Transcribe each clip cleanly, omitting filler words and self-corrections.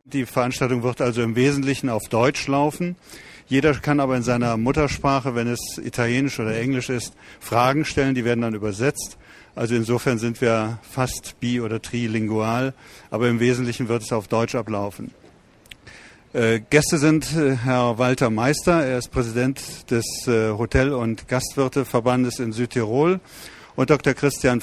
Die Veranstaltung wird also im Wesentlichen auf Deutsch laufen. Jeder kann aber in seiner Muttersprache, wenn es Italienisch oder Englisch ist, Fragen stellen, die werden dann übersetzt. Also insofern sind wir fast bi- oder trilingual, aber im Wesentlichen wird es auf Deutsch ablaufen. Gäste sind Herr Walter Meister, er ist Präsident des Hotel- und Gastwirteverbandes in Südtirol, und Dr. Christian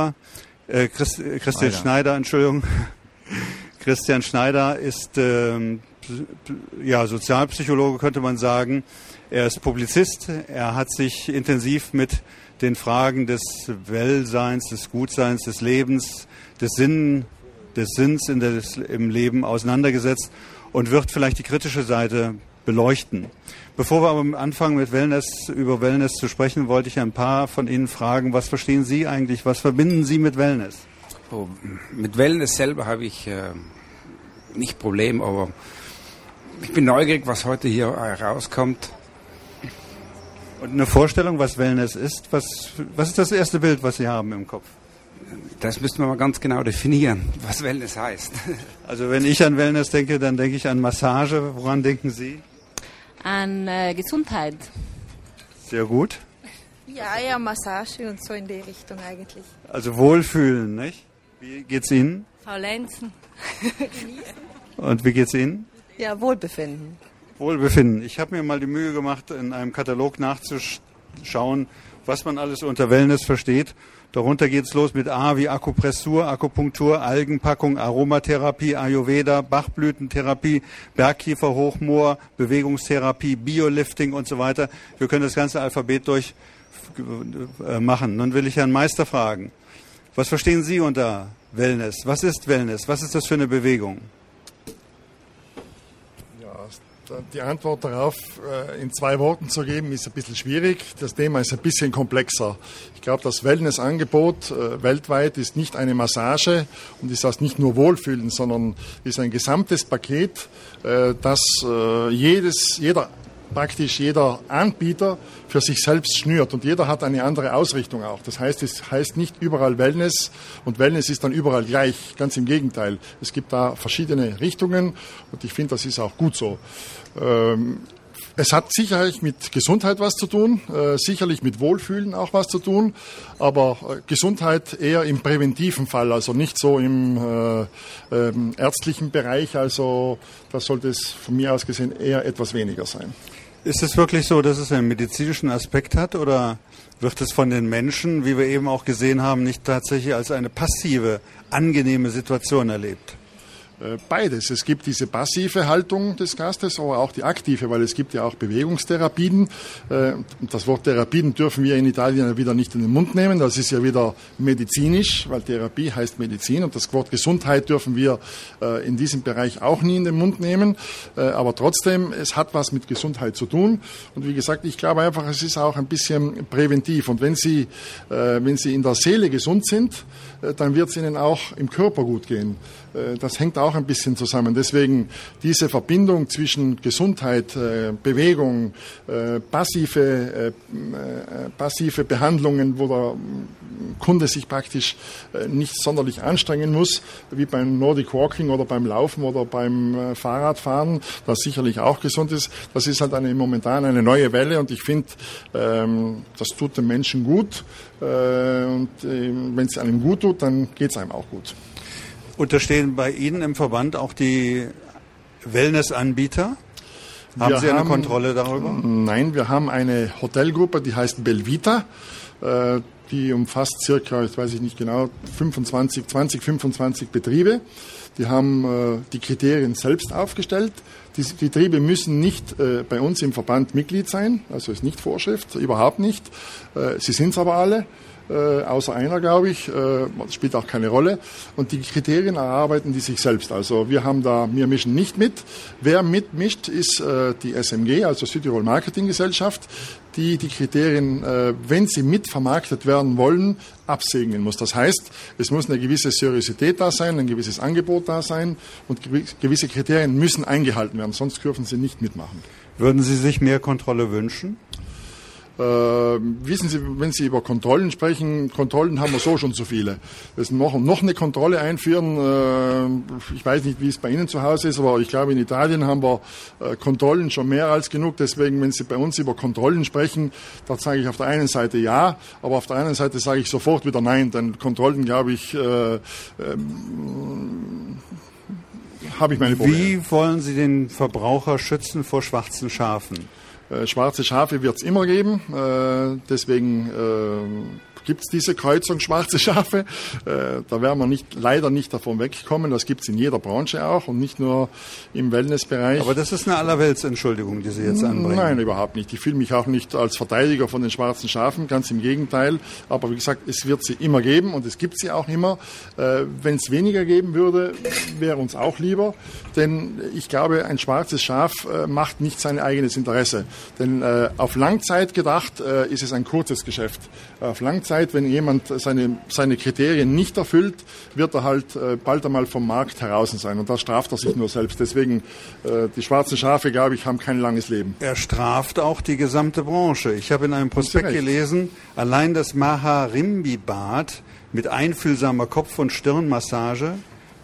Schneider, Entschuldigung. Christian Schneider ist Sozialpsychologe, könnte man sagen. Er ist Publizist. Er hat sich intensiv mit den Fragen des Wellseins, des Gutseins, des Lebens, des Sinns im Leben auseinandergesetzt und wird vielleicht die kritische Seite beleuchten. Bevor wir aber anfangen über Wellness zu sprechen, wollte ich ein paar von Ihnen fragen, was verstehen Sie eigentlich, was verbinden Sie mit Wellness? Oh, mit Wellness selber habe ich nicht Problem, aber ich bin neugierig, was heute hier rauskommt. Und eine Vorstellung, was Wellness ist? Was ist das erste Bild, was Sie haben im Kopf? Das müssten wir mal ganz genau definieren, was Wellness heißt. Also wenn ich an Wellness denke, dann denke ich an Massage. Woran denken Sie? An Gesundheit. Sehr gut. Ja, Massage und so in die Richtung eigentlich. Also Wohlfühlen, nicht? Wie geht's Ihnen? Faulenzen. Und wie geht's Ihnen? Ja, Wohlbefinden. Wohlbefinden. Ich habe mir mal die Mühe gemacht, in einem Katalog nachzuschauen, was man alles unter Wellness versteht. Darunter geht's los mit A wie Akupressur, Akupunktur, Algenpackung, Aromatherapie, Ayurveda, Bachblütentherapie, Bergkieferhochmoor, Bewegungstherapie, Biolifting und so weiter. Wir können das ganze Alphabet machen. Nun will ich Herrn Meister fragen. Was verstehen Sie unter Wellness? Was ist Wellness? Was ist das für eine Bewegung? Ja, die Antwort darauf in 2 Worten zu geben, ist ein bisschen schwierig. Das Thema ist ein bisschen komplexer. Ich glaube, das Wellnessangebot weltweit ist nicht eine Massage und ist das nicht nur Wohlfühlen, sondern ist ein gesamtes Paket, das jeder Anbieter für sich selbst schnürt, und jeder hat eine andere Ausrichtung auch. Das heißt, es heißt nicht überall Wellness und Wellness ist dann überall gleich. Ganz im Gegenteil. Es gibt da verschiedene Richtungen und ich finde, das ist auch gut so. Es hat sicherlich mit Gesundheit was zu tun, sicherlich mit Wohlfühlen auch was zu tun, aber Gesundheit eher im präventiven Fall, also nicht so im ärztlichen Bereich, also das sollte es von mir aus gesehen eher etwas weniger sein. Ist es wirklich so, dass es einen medizinischen Aspekt hat, oder wird es von den Menschen, wie wir eben auch gesehen haben, nicht tatsächlich als eine passive, angenehme Situation erlebt? Beides. Es gibt diese passive Haltung des Gastes, aber auch die aktive, weil es gibt ja auch Bewegungstherapien. Das Wort Therapien dürfen wir in Italien ja wieder nicht in den Mund nehmen. Das ist ja wieder medizinisch, weil Therapie heißt Medizin. Und das Wort Gesundheit dürfen wir in diesem Bereich auch nie in den Mund nehmen. Aber trotzdem, es hat was mit Gesundheit zu tun. Und wie gesagt, ich glaube einfach, es ist auch ein bisschen präventiv. Und wenn Sie in der Seele gesund sind, dann wird es Ihnen auch im Körper gut gehen. Das hängt auch ein bisschen zusammen. Deswegen diese Verbindung zwischen Gesundheit, Bewegung, passive Behandlungen, wo der Kunde sich praktisch nicht sonderlich anstrengen muss, wie beim Nordic Walking oder beim Laufen oder beim Fahrradfahren, das sicherlich auch gesund ist. Das ist halt momentan eine neue Welle und ich finde, das tut den Menschen gut. Und wenn es einem gut tut, dann geht es einem auch gut. Unterstehen bei Ihnen im Verband auch die Wellnessanbieter? Haben Sie eine Kontrolle darüber? Nein, wir haben eine Hotelgruppe, die heißt Belvita. Die umfasst circa, jetzt weiß ich nicht genau, 25 Betriebe. Die haben die Kriterien selbst aufgestellt. Die Betriebe müssen nicht bei uns im Verband Mitglied sein, also ist nicht Vorschrift, überhaupt nicht. Sie sind es aber alle. Außer einer, glaube ich, das spielt auch keine Rolle. Und die Kriterien erarbeiten die sich selbst. Also wir mischen nicht mit. Wer mitmischt, ist die SMG, also Südtirol Marketing Gesellschaft, die Kriterien, wenn sie mitvermarktet werden wollen, absegnen muss. Das heißt, es muss eine gewisse Seriosität da sein, ein gewisses Angebot da sein und gewisse Kriterien müssen eingehalten werden, sonst dürfen sie nicht mitmachen. Würden Sie sich mehr Kontrolle wünschen? Wissen Sie, wenn Sie über Kontrollen sprechen, Kontrollen haben wir so schon zu viele. Das noch eine Kontrolle einführen, ich weiß nicht, wie es bei Ihnen zu Hause ist, aber ich glaube, in Italien haben wir Kontrollen schon mehr als genug. Deswegen, wenn Sie bei uns über Kontrollen sprechen, da sage ich auf der einen Seite ja, aber auf der anderen Seite sage ich sofort wieder nein, denn Kontrollen, glaube ich, habe ich meine Probleme. Wie wollen Sie den Verbraucher schützen vor schwarzen Schafen? Schwarze Schafe wird es immer geben, deswegen gibt es diese Kreuzung schwarze Schafe. Da werden wir leider nicht davon wegkommen. Das gibt es in jeder Branche auch und nicht nur im Wellnessbereich. Aber das ist eine Allerweltsentschuldigung, die Sie jetzt anbringen. Nein, überhaupt nicht. Ich fühle mich auch nicht als Verteidiger von den schwarzen Schafen, ganz im Gegenteil. Aber wie gesagt, es wird sie immer geben und es gibt sie auch immer. Wenn es weniger geben würde, wäre uns auch lieber. Denn ich glaube, ein schwarzes Schaf macht nicht sein eigenes Interesse. Denn auf Langzeit gedacht ist es ein kurzes Geschäft. Auf Langzeit, wenn jemand seine Kriterien nicht erfüllt, wird er halt bald einmal vom Markt heraus sein. Und da straft er sich nur selbst. Deswegen, die schwarzen Schafe, glaube ich, haben kein langes Leben. Er straft auch die gesamte Branche. Ich habe in einem Prospekt gelesen, allein das Maharimbi-Bad mit einfühlsamer Kopf- und Stirnmassage,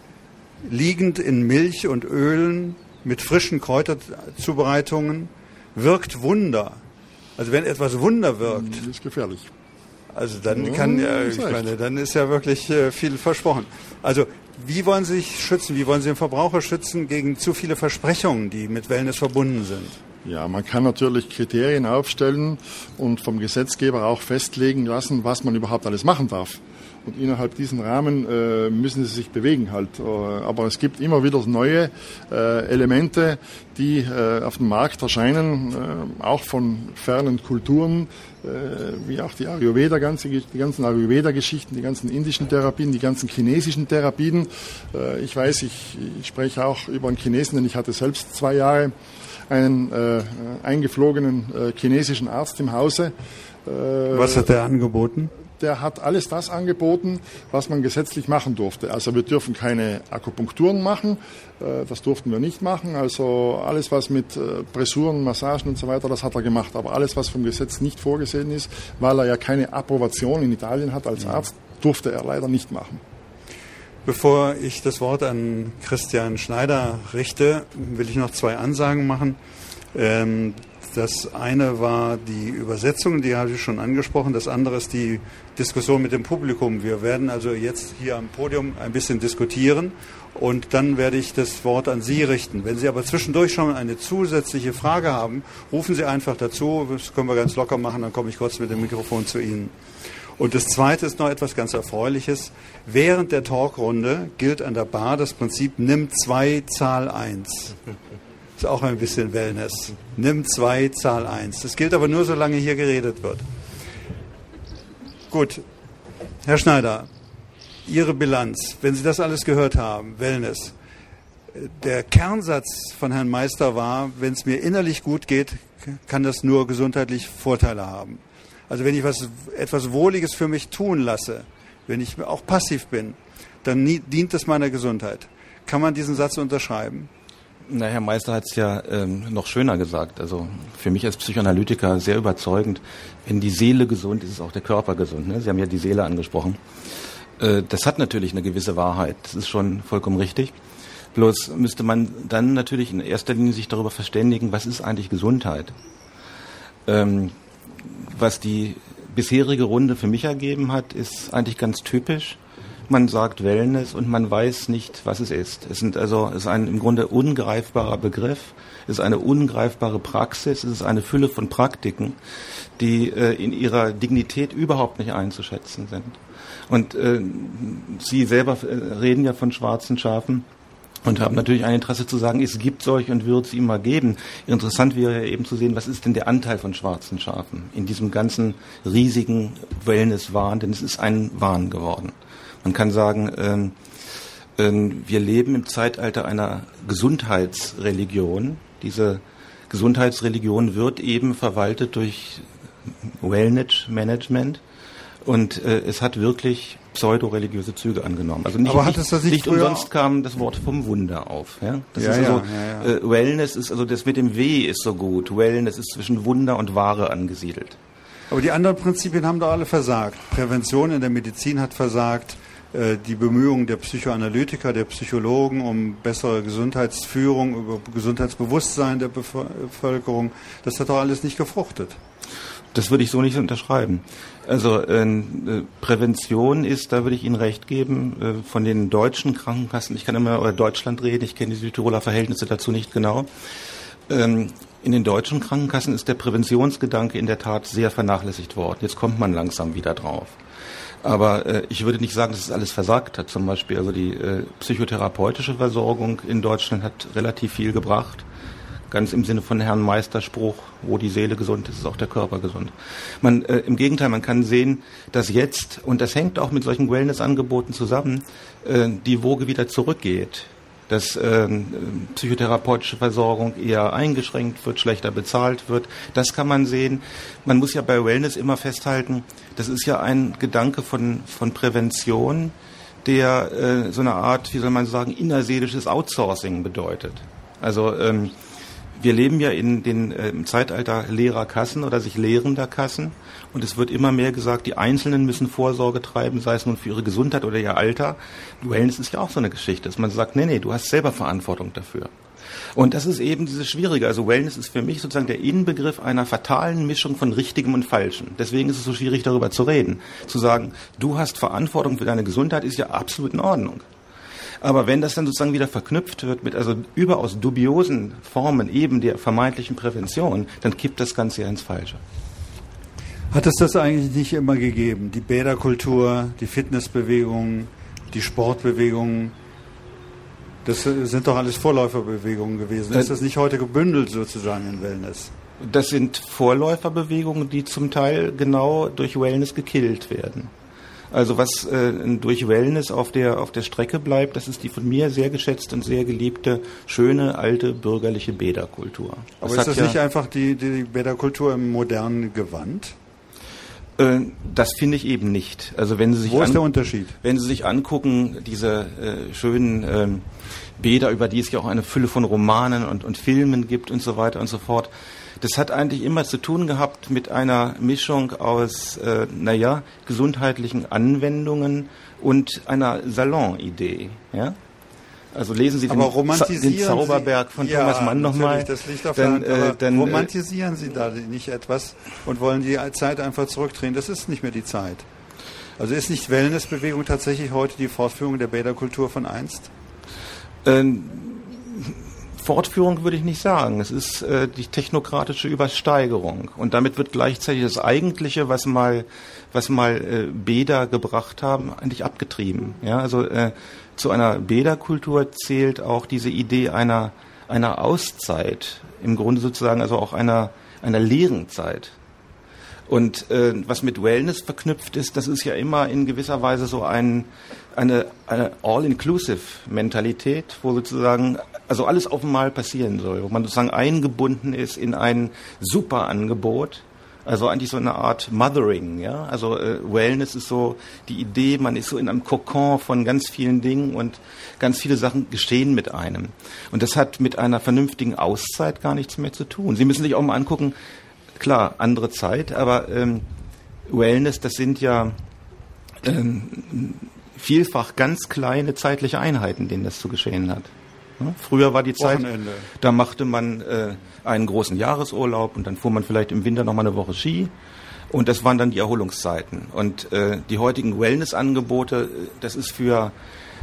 liegend in Milch und Ölen, mit frischen Kräuterzubereitungen, wirkt Wunder. Also wenn etwas Wunder wirkt, Das ist gefährlich. also dann dann ist ja wirklich viel versprochen. Also wie wollen Sie sich schützen? Wie wollen Sie den Verbraucher schützen gegen zu viele Versprechungen, die mit Wellness verbunden sind? Ja, man kann natürlich Kriterien aufstellen und vom Gesetzgeber auch festlegen lassen, was man überhaupt alles machen darf. Und innerhalb diesen Rahmen müssen sie sich bewegen halt. Aber es gibt immer wieder neue Elemente, die auf dem Markt erscheinen, auch von fernen Kulturen, wie auch die Ayurveda, die ganzen Ayurveda-Geschichten, die ganzen indischen Therapien, die ganzen chinesischen Therapien. Ich weiß, ich spreche auch über einen Chinesen, denn ich hatte selbst 2 Jahre einen eingeflogenen chinesischen Arzt im Hause. Was hat er angeboten? Der hat alles das angeboten, was man gesetzlich machen durfte. Also wir dürfen keine Akupunkturen machen, das durften wir nicht machen. Also alles, was mit Pressuren, Massagen und so weiter, das hat er gemacht. Aber alles, was vom Gesetz nicht vorgesehen ist, weil er ja keine Approbation in Italien hat als Arzt, durfte er leider nicht machen. Bevor ich das Wort an Christian Schneider richte, will ich noch 2 Ansagen machen. Das eine war die Übersetzung, die habe ich schon angesprochen. Das andere ist die Diskussion mit dem Publikum. Wir werden also jetzt hier am Podium ein bisschen diskutieren und dann werde ich das Wort an Sie richten. Wenn Sie aber zwischendurch schon eine zusätzliche Frage haben, rufen Sie einfach dazu. Das können wir ganz locker machen, dann komme ich kurz mit dem Mikrofon zu Ihnen. Und das Zweite ist noch etwas ganz Erfreuliches. Während der Talkrunde gilt an der Bar das Prinzip Nimm 2, Zahl 1. Ist auch ein bisschen Wellness. Nimm 2, Zahl 1. Das gilt aber nur, solange hier geredet wird. Gut. Herr Schneider, Ihre Bilanz, wenn Sie das alles gehört haben, Wellness. Der Kernsatz von Herrn Meister war, wenn es mir innerlich gut geht, kann das nur gesundheitlich Vorteile haben. Also wenn ich etwas Wohliges für mich tun lasse, wenn ich auch passiv bin, dann dient das meiner Gesundheit. Kann man diesen Satz unterschreiben? Na, Herr Meister hat es ja noch schöner gesagt. Also für mich als Psychoanalytiker sehr überzeugend. Wenn die Seele gesund ist, ist auch der Körper gesund. Ne? Sie haben ja die Seele angesprochen. Das hat natürlich eine gewisse Wahrheit. Das ist schon vollkommen richtig. Bloß müsste man dann natürlich in erster Linie sich darüber verständigen, was ist eigentlich Gesundheit? Was die bisherige Runde für mich ergeben hat, ist eigentlich ganz typisch. Man sagt Wellness und man weiß nicht, was es ist. Es ist ein im Grunde ungreifbarer Begriff, es ist eine ungreifbare Praxis, es ist eine Fülle von Praktiken, die in ihrer Dignität überhaupt nicht einzuschätzen sind. Und Sie selber reden ja von schwarzen Schafen und haben natürlich ein Interesse zu sagen, es gibt solche und wird es immer geben. Interessant wäre ja eben zu sehen, was ist denn der Anteil von schwarzen Schafen in diesem ganzen riesigen Wellness-Wahn, denn es ist ein Wahn geworden. Man kann sagen, wir leben im Zeitalter einer Gesundheitsreligion. Diese Gesundheitsreligion wird eben verwaltet durch Wellness-Management und es hat wirklich pseudo-religiöse Züge angenommen. Also nicht umsonst kam das Wort vom Wunder auf. Ja? Das ist Wellness ist, also das mit dem W ist so gut. Wellness ist zwischen Wunder und Wahre angesiedelt. Aber die anderen Prinzipien haben doch alle versagt. Prävention in der Medizin hat versagt. Die Bemühungen der Psychoanalytiker, der Psychologen um bessere Gesundheitsführung, über Gesundheitsbewusstsein der Bevölkerung, das hat doch alles nicht gefruchtet. Das würde ich so nicht unterschreiben. Also Prävention ist, da würde ich Ihnen recht geben, von den deutschen Krankenkassen, ich kann immer über Deutschland reden, ich kenne die Südtiroler Verhältnisse dazu nicht genau. In den deutschen Krankenkassen ist der Präventionsgedanke in der Tat sehr vernachlässigt worden. Jetzt kommt man langsam wieder drauf. Aber ich würde nicht sagen, dass es alles versagt hat. Zum Beispiel also die psychotherapeutische Versorgung in Deutschland hat relativ viel gebracht. Ganz im Sinne von Herrn Meisterspruch, wo die Seele gesund ist, ist auch der Körper gesund. Im Gegenteil, man kann sehen, dass jetzt, und das hängt auch mit solchen Wellnessangeboten zusammen, die Woge wieder zurückgeht. Dass psychotherapeutische Versorgung eher eingeschränkt wird, schlechter bezahlt wird. Das kann man sehen. Man muss ja bei Wellness immer festhalten, das ist ja ein Gedanke von Prävention, der so eine Art, wie soll man sagen, innerseelisches Outsourcing bedeutet. Also wir leben ja im Zeitalter leerer Kassen oder sich leerender Kassen. Und es wird immer mehr gesagt, die Einzelnen müssen Vorsorge treiben, sei es nun für ihre Gesundheit oder ihr Alter. Wellness ist ja auch so eine Geschichte, dass man sagt, nee, du hast selber Verantwortung dafür. Und das ist eben dieses Schwierige. Also Wellness ist für mich sozusagen der Inbegriff einer fatalen Mischung von Richtigem und Falschem. Deswegen ist es so schwierig, darüber zu reden. Zu sagen, du hast Verantwortung für deine Gesundheit, ist ja absolut in Ordnung. Aber wenn das dann sozusagen wieder verknüpft wird mit also überaus dubiosen Formen eben der vermeintlichen Prävention, dann kippt das Ganze ja ins Falsche. Hat es das eigentlich nicht immer gegeben? Die Bäderkultur, die Fitnessbewegungen, die Sportbewegungen, das sind doch alles Vorläuferbewegungen gewesen. Ist das nicht heute gebündelt sozusagen in Wellness? Das sind Vorläuferbewegungen, die zum Teil genau durch Wellness gekillt werden. Also was durch Wellness auf der Strecke bleibt, das ist die von mir sehr geschätzte und sehr geliebte, schöne, alte, bürgerliche Bäderkultur. Aber ist das nicht einfach die Bäderkultur im modernen Gewand? Das finde ich eben nicht. Also wenn Sie sich Wo ist der Unterschied? Wenn Sie sich angucken, diese schönen Bäder, über die es ja auch eine Fülle von Romanen und Filmen gibt und so weiter und so fort, das hat eigentlich immer zu tun gehabt mit einer Mischung aus, gesundheitlichen Anwendungen und einer Salonidee, ja? Also lesen Sie den Zauberberg von Thomas Mann nochmal. Das liegt auf der Hand, aber romantisieren Sie da nicht etwas und wollen die Zeit einfach zurückdrehen. Das ist nicht mehr die Zeit. Also ist nicht Wellnessbewegung tatsächlich heute die Fortführung der Bäderkultur von einst? Fortführung würde ich nicht sagen. Es ist die technokratische Übersteigerung. Und damit wird gleichzeitig das Eigentliche, was mal Bäder gebracht haben, eigentlich abgetrieben. Ja, also zu einer Bäderkultur zählt auch diese Idee einer Auszeit. Im Grunde sozusagen also auch einer leeren Zeit. Und was mit Wellness verknüpft ist, das ist ja immer in gewisser Weise so eine All-Inclusive-Mentalität, wo sozusagen also alles auf einmal passieren soll, wo man sozusagen eingebunden ist in ein super Angebot, also eigentlich so eine Art Mothering, ja. Also Wellness ist so die Idee, man ist so in einem Kokon von ganz vielen Dingen und ganz viele Sachen geschehen mit einem. Und das hat mit einer vernünftigen Auszeit gar nichts mehr zu tun. Sie müssen sich auch mal angucken, klar, andere Zeit, aber Wellness, das sind ja vielfach ganz kleine zeitliche Einheiten, denen das zu geschehen hat. Ja? Früher war die Zeit, Wochenende. Da machte man einen großen Jahresurlaub und dann fuhr man vielleicht im Winter nochmal eine Woche Ski und das waren dann die Erholungszeiten. Und die heutigen Wellness-Angebote, das ist für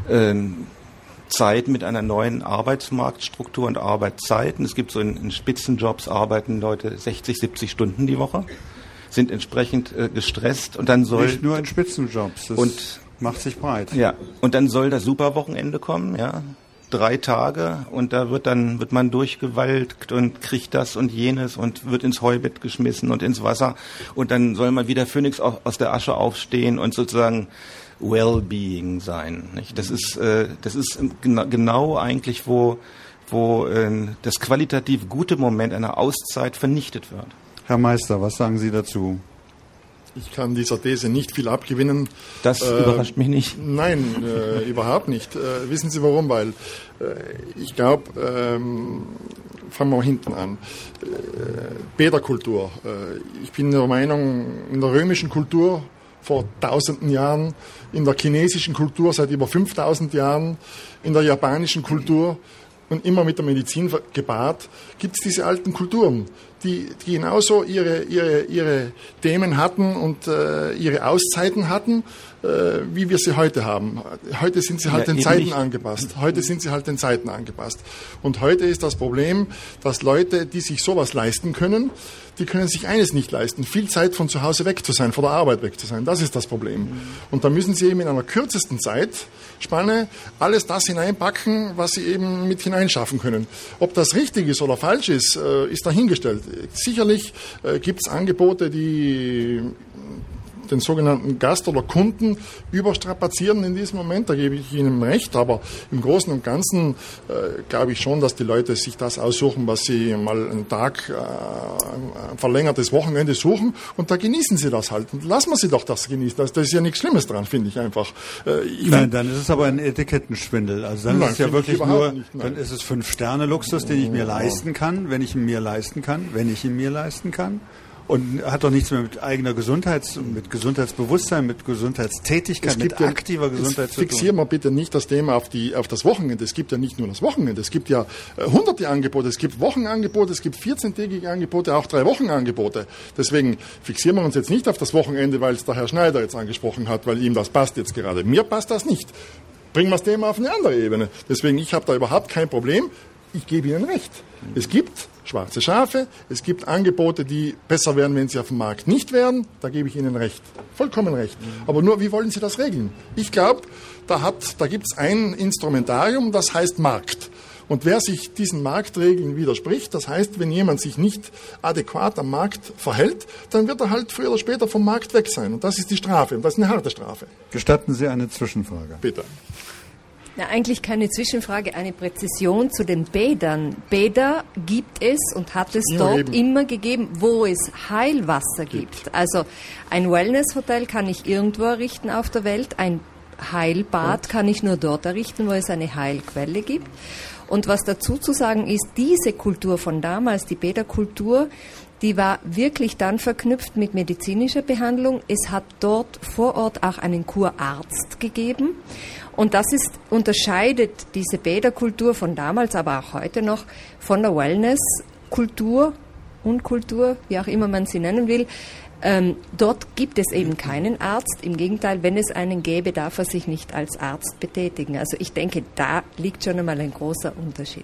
Zeit mit einer neuen Arbeitsmarktstruktur und Arbeitszeiten. Es gibt so in Spitzenjobs arbeiten Leute 60, 70 Stunden die Woche, sind entsprechend gestresst und dann soll... Nicht nur in Spitzenjobs, das macht sich breit. Ja, und dann soll das Superwochenende kommen, ja, 3 Tage und da wird man durchgewalkt und kriegt das und jenes und wird ins Heubett geschmissen und ins Wasser und dann soll man wieder Phönix aus der Asche aufstehen und sozusagen Wellbeing sein. Nicht? Das ist genau eigentlich, wo das qualitativ gute Moment einer Auszeit vernichtet wird. Herr Meister, was sagen Sie dazu? Ich kann dieser These nicht viel abgewinnen. Das überrascht mich nicht. Nein, überhaupt nicht. Wissen Sie warum? Weil ich glaube, fangen wir mal hinten an. Bäderkultur. Ich bin der Meinung, in der römischen Kultur vor tausenden Jahren, in der chinesischen Kultur seit über 5000 Jahren, in der japanischen Kultur und immer mit der Medizin gepaart, gibt es diese alten Kulturen, die genauso ihre Themen hatten und ihre Auszeiten hatten, wie wir sie heute haben. Heute sind sie halt den Zeiten angepasst. Und heute ist das Problem, dass Leute, die sich sowas leisten können, die können sich eines nicht leisten, viel Zeit von zu Hause weg zu sein, von der Arbeit weg zu sein. Das ist das Problem. Und da müssen sie eben in einer kürzesten Zeitspanne alles das hineinpacken, was sie eben mit hineinschaffen können. Ob das richtig ist oder falsch ist, ist dahingestellt. Sicherlich gibt es Angebote, die den sogenannten Gast oder Kunden überstrapazieren in diesem Moment, da gebe ich Ihnen recht, aber im Großen und Ganzen glaube ich schon, dass die Leute sich das aussuchen, was sie mal einen Tag, ein verlängertes Wochenende suchen und da genießen sie das halt. Und lassen wir sie doch das genießen, das ist ja nichts Schlimmes dran, finde ich einfach. Nein, dann ist es aber ein Etikettenschwindel, also dann ist es ja wirklich nur, dann ist es 5-Sterne-Luxus, den ich mir leisten kann, wenn ich ihn mir leisten kann. Und hat doch nichts mehr mit eigener mit Gesundheitsbewusstsein, mit Gesundheitstätigkeit, mit aktiver Gesundheit zu tun. Fixieren wir bitte nicht das Thema auf das Wochenende. Es gibt ja nicht nur das Wochenende, es gibt ja hunderte Angebote, es gibt Wochenangebote, es gibt 14-tägige Angebote, auch 3-Wochen-Angebote. Deswegen fixieren wir uns jetzt nicht auf das Wochenende, weil es der Herr Schneider jetzt angesprochen hat, weil ihm das passt jetzt gerade. Mir passt das nicht. Bringen wir das Thema auf eine andere Ebene. Deswegen, ich habe da überhaupt kein Problem. Ich gebe Ihnen recht. Es gibt schwarze Schafe, es gibt Angebote, die besser wären, wenn sie auf dem Markt nicht wären. Da gebe ich Ihnen recht. Vollkommen recht. Aber nur, wie wollen Sie das regeln? Ich glaube, da gibt es ein Instrumentarium, das heißt Markt. Und wer sich diesen Marktregeln widerspricht, das heißt, wenn jemand sich nicht adäquat am Markt verhält, dann wird er halt früher oder später vom Markt weg sein. Und das ist die Strafe. Und das ist eine harte Strafe. Gestatten Sie eine Zwischenfrage? Bitte. Na, eigentlich keine Zwischenfrage, eine Präzision zu den Bädern. Bäder gibt es und hat es dort immer gegeben, wo es Heilwasser gibt. Also ein Wellnesshotel kann ich irgendwo errichten auf der Welt, ein Heilbad kann ich nur dort errichten, wo es eine Heilquelle gibt. Und was dazu zu sagen ist, diese Kultur von damals, die Bäderkultur, die war wirklich dann verknüpft mit medizinischer Behandlung. Es hat dort vor Ort auch einen Kurarzt gegeben. Und das unterscheidet diese Bäderkultur von damals, aber auch heute noch, von der Wellnesskultur, Unkultur, wie auch immer man sie nennen will. Dort gibt es eben keinen Arzt. Im Gegenteil, wenn es einen gäbe, darf er sich nicht als Arzt betätigen. Also ich denke, da liegt schon einmal ein großer Unterschied.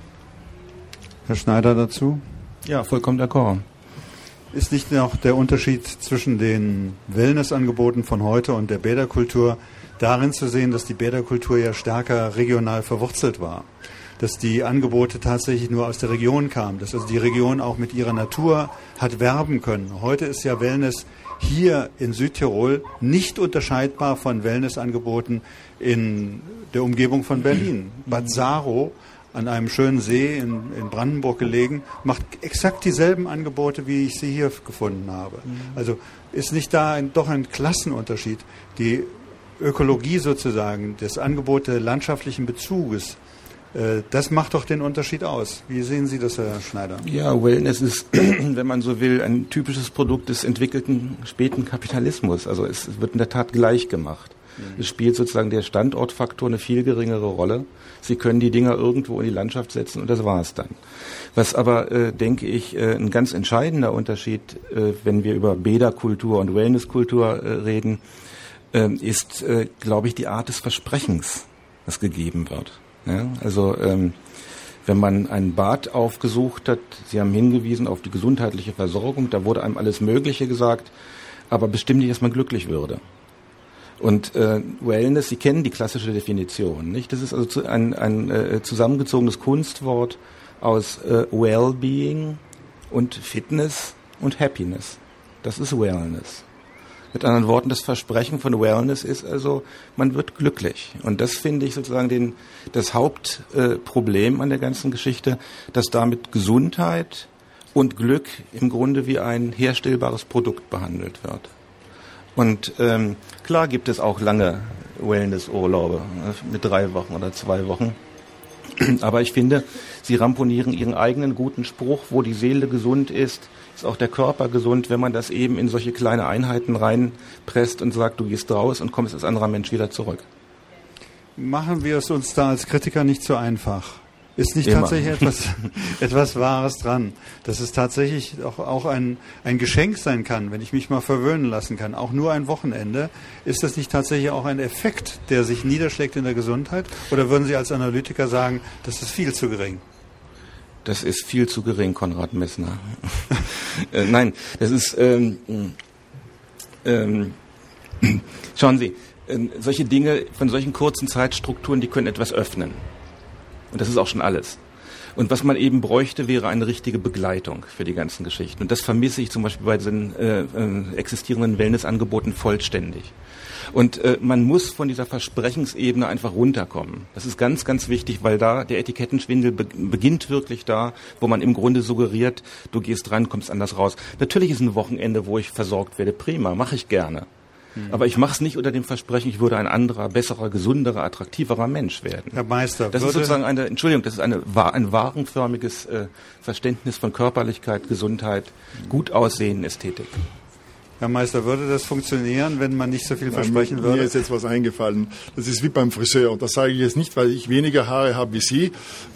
Herr Schneider dazu? Ja, vollkommen d'accord. Ist nicht noch der Unterschied zwischen den Wellnessangeboten von heute und der Bäderkultur darin zu sehen, dass die Bäderkultur ja stärker regional verwurzelt war? Dass die Angebote tatsächlich nur aus der Region kamen, dass also die Region auch mit ihrer Natur hat werben können. Heute ist ja Wellness hier in Südtirol nicht unterscheidbar von Wellnessangeboten in der Umgebung von Berlin. Bad Saro, an einem schönen See in Brandenburg gelegen, macht exakt dieselben Angebote, wie ich sie hier gefunden habe. Also ist nicht da doch ein Klassenunterschied. Die Ökologie sozusagen, das Angebot des landschaftlichen Bezuges, das macht doch den Unterschied aus. Wie sehen Sie das, Herr Schneider? Ja, Wellness ist, wenn man so will, ein typisches Produkt des entwickelten späten Kapitalismus. Also es wird in der Tat gleich gemacht. Es spielt sozusagen der Standortfaktor eine viel geringere Rolle. Sie können die Dinger irgendwo in die Landschaft setzen und das war's dann. Was aber, denke ich, ein ganz entscheidender Unterschied, wenn wir über Bäderkultur und Wellnesskultur reden, ist, glaube ich, die Art des Versprechens, das gegeben wird. Ja? Also wenn man ein Bad aufgesucht hat, Sie haben hingewiesen auf die gesundheitliche Versorgung, da wurde einem alles Mögliche gesagt, aber bestimmt nicht, dass man glücklich würde. Und Wellness, Sie kennen die klassische Definition, nicht? Das ist also ein zusammengezogenes Kunstwort aus Wellbeing und Fitness und Happiness. Das ist Wellness. Mit anderen Worten, das Versprechen von Wellness ist also, man wird glücklich. Und das finde ich sozusagen das Hauptproblem an der ganzen Geschichte, dass damit Gesundheit und Glück im Grunde wie ein herstellbares Produkt behandelt wird. Und klar gibt es auch lange Wellnessurlaube mit 3 Wochen oder 2 Wochen. Aber ich finde, Sie ramponieren Ihren eigenen guten Spruch, wo die Seele gesund ist auch der Körper gesund, wenn man das eben in solche kleine Einheiten reinpresst und sagt, du gehst raus und kommst als anderer Mensch wieder zurück. Machen wir es uns da als Kritiker nicht so einfach? Ist nicht tatsächlich etwas Wahres dran, dass es tatsächlich auch ein Geschenk sein kann, wenn ich mich mal verwöhnen lassen kann, auch nur ein Wochenende? Ist das nicht tatsächlich auch ein Effekt, der sich niederschlägt in der Gesundheit? Oder würden Sie als Analytiker sagen, das ist viel zu gering? Das ist viel zu gering, Konrad Messner. Nein, das ist, schauen Sie, solche Dinge von solchen kurzen Zeitstrukturen, die können etwas öffnen. Und das ist auch schon alles. Und was man eben bräuchte, wäre eine richtige Begleitung für die ganzen Geschichten. Und das vermisse ich zum Beispiel bei diesen existierenden Wellnessangeboten vollständig. Und man muss von dieser Versprechensebene einfach runterkommen. Das ist ganz, ganz wichtig, weil da der Etikettenschwindel beginnt wirklich da, wo man im Grunde suggeriert, du gehst rein, kommst anders raus. Natürlich ist ein Wochenende, wo ich versorgt werde, prima, mache ich gerne. Aber ich mache es nicht unter dem Versprechen, ich würde ein anderer, besserer, gesunderer, attraktiverer Mensch werden. Herr Meister, das ist sozusagen ein warenförmiges Verständnis von Körperlichkeit, Gesundheit, gut aussehen, Ästhetik. Herr Meister, würde das funktionieren, wenn man nicht so viel versprechen würde? Mir ist jetzt was eingefallen. Das ist wie beim Friseur. Und das sage ich jetzt nicht, weil ich weniger Haare habe wie Sie.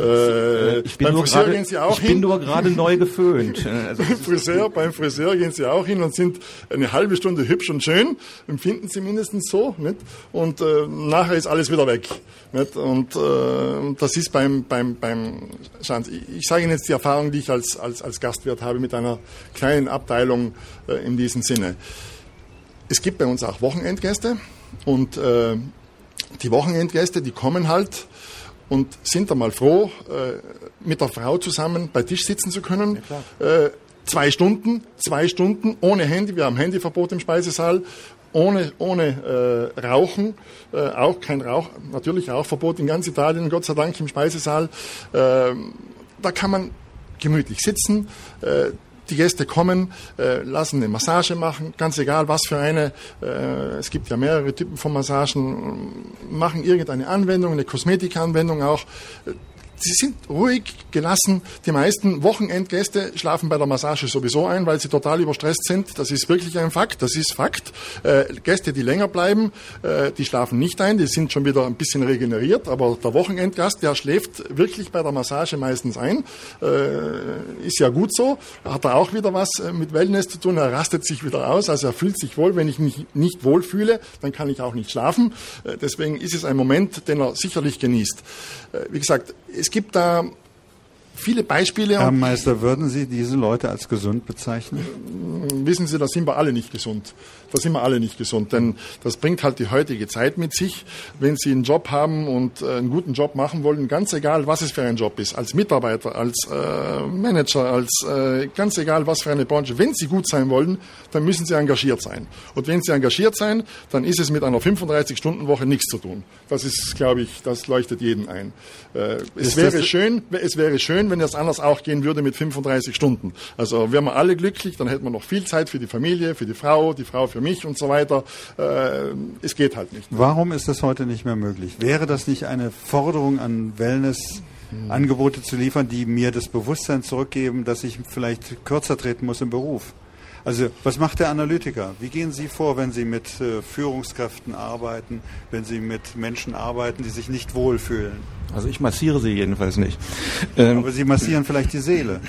Beim Friseur gehen Sie auch hin. Ich bin nur gerade neu geföhnt. Also beim Friseur gehen Sie auch hin und sind eine halbe Stunde hübsch und schön. Empfinden Sie mindestens so. Nicht? Und nachher ist alles wieder weg. Nicht? Und das ist schauen Sie, ich sage Ihnen jetzt die Erfahrung, die ich als Gastwirt habe mit einer kleinen Abteilung in diesem Sinne. Es gibt bei uns auch Wochenendgäste und die Wochenendgäste, die kommen halt und sind einmal froh, mit der Frau zusammen bei Tisch sitzen zu können. Ja, 2 Stunden ohne Handy, wir haben Handyverbot im Speisesaal, ohne Rauchen, auch kein Rauch, natürlich Rauchverbot in ganz Italien, Gott sei Dank im Speisesaal. Da kann man gemütlich sitzen. Die Gäste kommen, lassen eine Massage machen, ganz egal was für eine. Es gibt ja mehrere Typen von Massagen, machen irgendeine Anwendung, eine Kosmetikanwendung auch. Sie sind ruhig, gelassen. Die meisten Wochenendgäste schlafen bei der Massage sowieso ein, weil sie total überstresst sind. Das ist wirklich ein Fakt. Das ist Fakt. Gäste, die länger bleiben, die schlafen nicht ein. Die sind schon wieder ein bisschen regeneriert. Aber der Wochenendgast, der schläft wirklich bei der Massage meistens ein. Ist ja gut so. Hat er auch wieder was mit Wellness zu tun. Er rastet sich wieder aus. Also er fühlt sich wohl. Wenn ich mich nicht wohl fühle, dann kann ich auch nicht schlafen. Deswegen ist es ein Moment, den er sicherlich genießt. Wie gesagt, es gibt da viele Beispiele. Herr Meister, würden Sie diese Leute als gesund bezeichnen? Wissen Sie, da sind wir alle nicht gesund. Denn das bringt halt die heutige Zeit mit sich. Wenn Sie einen Job haben und einen guten Job machen wollen, ganz egal, was es für ein Job ist, als Mitarbeiter, als Manager, ganz egal, was für eine Branche, wenn Sie gut sein wollen, dann müssen Sie engagiert sein. Und wenn Sie engagiert sein, dann ist es mit einer 35-Stunden-Woche nichts zu tun. Das ist, glaube ich, das leuchtet jedem ein. Es wäre schön, wenn das anders auch gehen würde mit 35 Stunden. Also wären wir alle glücklich, dann hätten wir noch viel Zeit für die Familie, für die Frau für mich und so weiter. Es geht halt nicht. Warum ist das heute nicht mehr möglich? Wäre das nicht eine Forderung an Wellness-Angebote zu liefern, die mir das Bewusstsein zurückgeben, dass ich vielleicht kürzer treten muss im Beruf? Also was macht der Analytiker? Wie gehen Sie vor, wenn Sie mit Führungskräften arbeiten, wenn Sie mit Menschen arbeiten, die sich nicht wohlfühlen? Also ich massiere sie jedenfalls nicht. Aber Sie massieren vielleicht die Seele.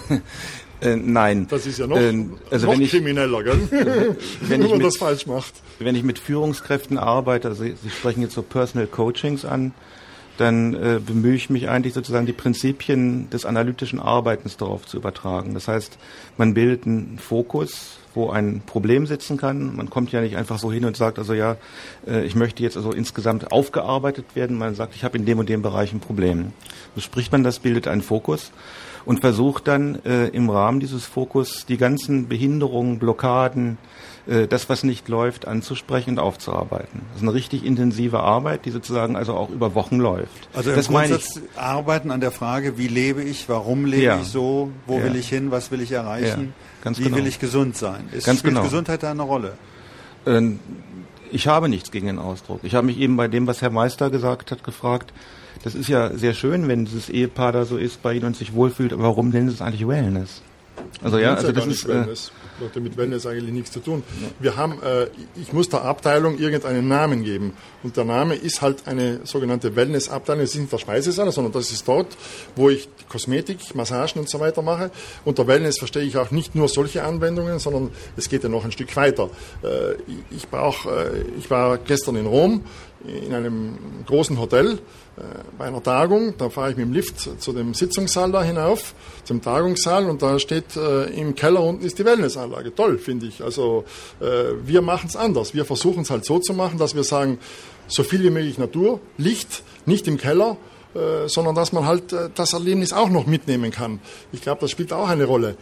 Nein. Das ist ja noch krimineller, gell? Wenn man das falsch macht. Wenn ich mit Führungskräften arbeite, also Sie sprechen jetzt so Personal Coachings an, dann bemühe ich mich eigentlich sozusagen die Prinzipien des analytischen Arbeitens darauf zu übertragen. Das heißt, man bildet einen Fokus, wo ein Problem sitzen kann. Man kommt ja nicht einfach so hin und sagt, also ja, ich möchte jetzt also insgesamt aufgearbeitet werden. Man sagt, ich habe in dem und dem Bereich ein Problem. So spricht man das, bildet einen Fokus und versucht dann im Rahmen dieses Fokus die ganzen Behinderungen, Blockaden, das, was nicht läuft, anzusprechen und aufzuarbeiten. Das ist eine richtig intensive Arbeit, die sozusagen also auch über Wochen läuft. Also im Grundsatz arbeiten an der Frage, wie lebe ich, warum lebe ich so, wo will ich hin, was will ich erreichen, wie will ich gesund sein? Spielt Gesundheit da eine Rolle? Ich habe nichts gegen den Ausdruck. Ich habe mich eben bei dem, was Herr Meister gesagt hat, gefragt, das ist ja sehr schön, wenn dieses Ehepaar da so ist bei Ihnen und sich wohlfühlt, aber warum nennen Sie es eigentlich Wellness? Also ja, also das ist Wellness. Hat mit Wellness eigentlich nichts zu tun. Wir haben, ich muss der Abteilung irgendeinen Namen geben. Und der Name ist halt eine sogenannte Wellness-Abteilung. Das ist nicht der Speisesaal, sondern das ist dort, wo ich Kosmetik, Massagen und so weiter mache. Unter Wellness verstehe ich auch nicht nur solche Anwendungen, sondern es geht ja noch ein Stück weiter. Ich war gestern in Rom in einem großen Hotel bei einer Tagung. Da fahre ich mit dem Lift zu dem Sitzungssaal da hinauf, zum Tagungssaal, und da steht im Keller unten ist die Wellnessanlage. Toll, finde ich. Also wir machen es anders. Wir versuchen es halt so zu machen, dass wir sagen, so viel wie möglich Natur, Licht, nicht im Keller, sondern dass man halt das Erlebnis auch noch mitnehmen kann. Ich glaube, das spielt auch eine Rolle.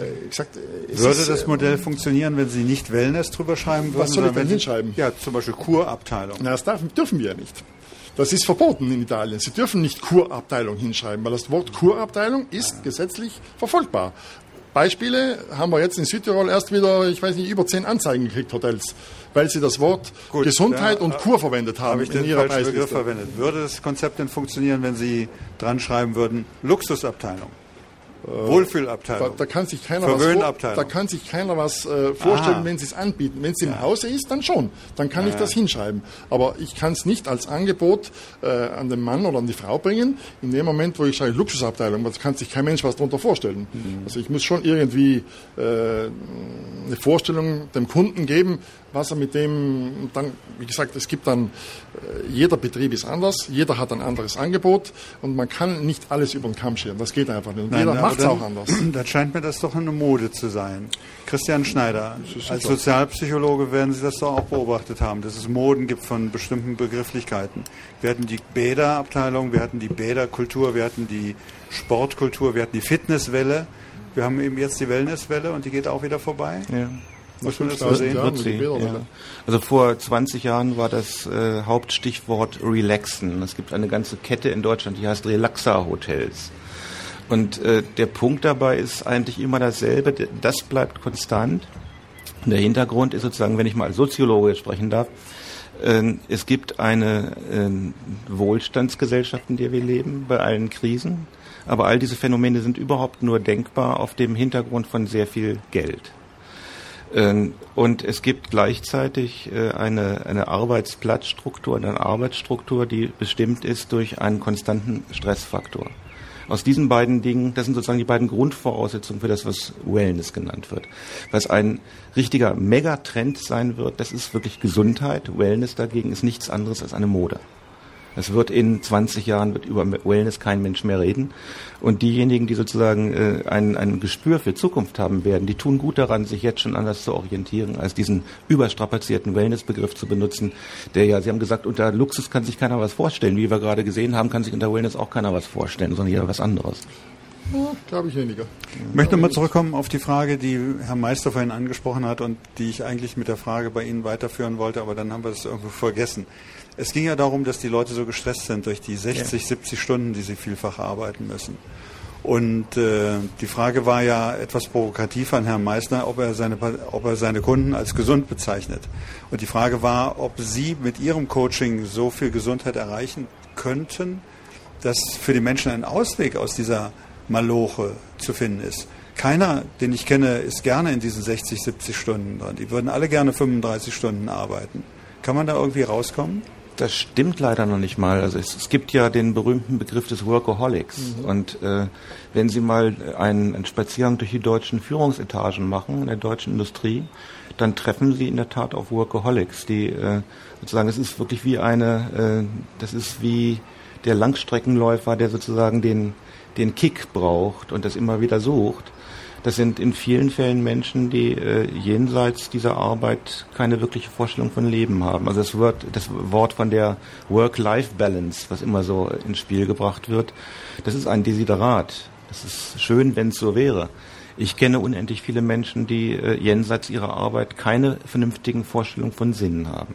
Würde das Modell funktionieren, wenn Sie nicht Wellness drüber schreiben würden? Was soll ich denn hinschreiben? Ja, zum Beispiel Kurabteilung. Na, das dürfen wir ja nicht. Das ist verboten in Italien. Sie dürfen nicht Kurabteilung hinschreiben, weil das Wort Kurabteilung ist gesetzlich verfolgbar. Beispiele haben wir jetzt in Südtirol erst wieder, ich weiß nicht, über 10 Anzeigen gekriegt, Hotels, weil sie das Wort Gesundheit und Kur verwendet haben. Habe ich den falschen Begriff verwendet. Würde das Konzept denn funktionieren, wenn Sie dran schreiben würden, Luxusabteilung? Wohlfühlabteilung. Da kann sich keiner was vorstellen, wenn sie es anbieten. Wenn es im Hause ist, dann schon. Dann kann ich das hinschreiben. Aber ich kann es nicht als Angebot an den Mann oder an die Frau bringen. In dem Moment, wo ich schreibe Luxusabteilung, da kann sich kein Mensch was darunter vorstellen. Also ich muss schon irgendwie eine Vorstellung dem Kunden geben, was er mit dem dann, wie gesagt, es gibt dann, jeder Betrieb ist anders, jeder hat ein anderes Angebot und man kann nicht alles über den Kamm scheren. Das geht einfach nicht. Und jeder macht es auch anders. Dann scheint mir das doch eine Mode zu sein. Christian Schneider, als Sozialpsychologe werden Sie das doch auch beobachtet haben, dass es Moden gibt von bestimmten Begrifflichkeiten. Wir hatten die Bäderabteilung, wir hatten die Bäderkultur, wir hatten die Sportkultur, wir hatten die Fitnesswelle. Wir haben eben jetzt die Wellnesswelle und die geht auch wieder vorbei. Ja. Muss man das so sehen? Ja. Also vor 20 Jahren war das Hauptstichwort Relaxen. Es gibt eine ganze Kette in Deutschland, die heißt Relaxa-Hotels. Und der Punkt dabei ist eigentlich immer dasselbe. Das bleibt konstant. Und der Hintergrund ist sozusagen, wenn ich mal als Soziologe sprechen darf, es gibt eine Wohlstandsgesellschaft, in der wir leben, bei allen Krisen. Aber all diese Phänomene sind überhaupt nur denkbar auf dem Hintergrund von sehr viel Geld. Und es gibt gleichzeitig eine Arbeitsplatzstruktur, eine Arbeitsstruktur, die bestimmt ist durch einen konstanten Stressfaktor. Aus diesen beiden Dingen, das sind sozusagen die beiden Grundvoraussetzungen für das, was Wellness genannt wird. Was ein richtiger Megatrend sein wird, das ist wirklich Gesundheit. Wellness dagegen ist nichts anderes als eine Mode. Es wird in 20 Jahren wird über Wellness kein Mensch mehr reden. Und diejenigen, die sozusagen ein Gespür für Zukunft haben werden, die tun gut daran, sich jetzt schon anders zu orientieren, als diesen überstrapazierten Wellness-Begriff zu benutzen, der ja, Sie haben gesagt, unter Luxus kann sich keiner was vorstellen. Wie wir gerade gesehen haben, kann sich unter Wellness auch keiner was vorstellen, sondern jeder was anderes. Glaube ich weniger. Ich möchte nochmal zurückkommen auf die Frage, die Herr Meister vorhin angesprochen hat und die ich eigentlich mit der Frage bei Ihnen weiterführen wollte, aber dann haben wir das irgendwo vergessen. Es ging ja darum, dass die Leute so gestresst sind durch die 60, 70 Stunden, die sie vielfach arbeiten müssen. Und die Frage war ja etwas provokativ an Herrn Meister, ob er seine Kunden als gesund bezeichnet. Und die Frage war, ob Sie mit Ihrem Coaching so viel Gesundheit erreichen könnten, dass für die Menschen ein Ausweg aus dieser Maloche zu finden ist. Keiner, den ich kenne, ist gerne in diesen 60, 70 Stunden dran. Die würden alle gerne 35 Stunden arbeiten. Kann man da irgendwie rauskommen? Das stimmt leider noch nicht mal. Also es gibt ja den berühmten Begriff des Workaholics. Und wenn Sie mal einen Spaziergang durch die deutschen Führungsetagen machen, in der deutschen Industrie, dann treffen Sie in der Tat auf Workaholics, die sozusagen, es ist wirklich wie das ist wie der Langstreckenläufer, der sozusagen den Kick braucht und das immer wieder sucht. Das sind in vielen Fällen Menschen, die jenseits dieser Arbeit keine wirkliche Vorstellung von Leben haben. Also das Wort von der Work-Life-Balance, was immer so ins Spiel gebracht wird, das ist ein Desiderat. Das ist schön, wenn es so wäre. Ich kenne unendlich viele Menschen, die jenseits ihrer Arbeit keine vernünftigen Vorstellungen von Sinn haben.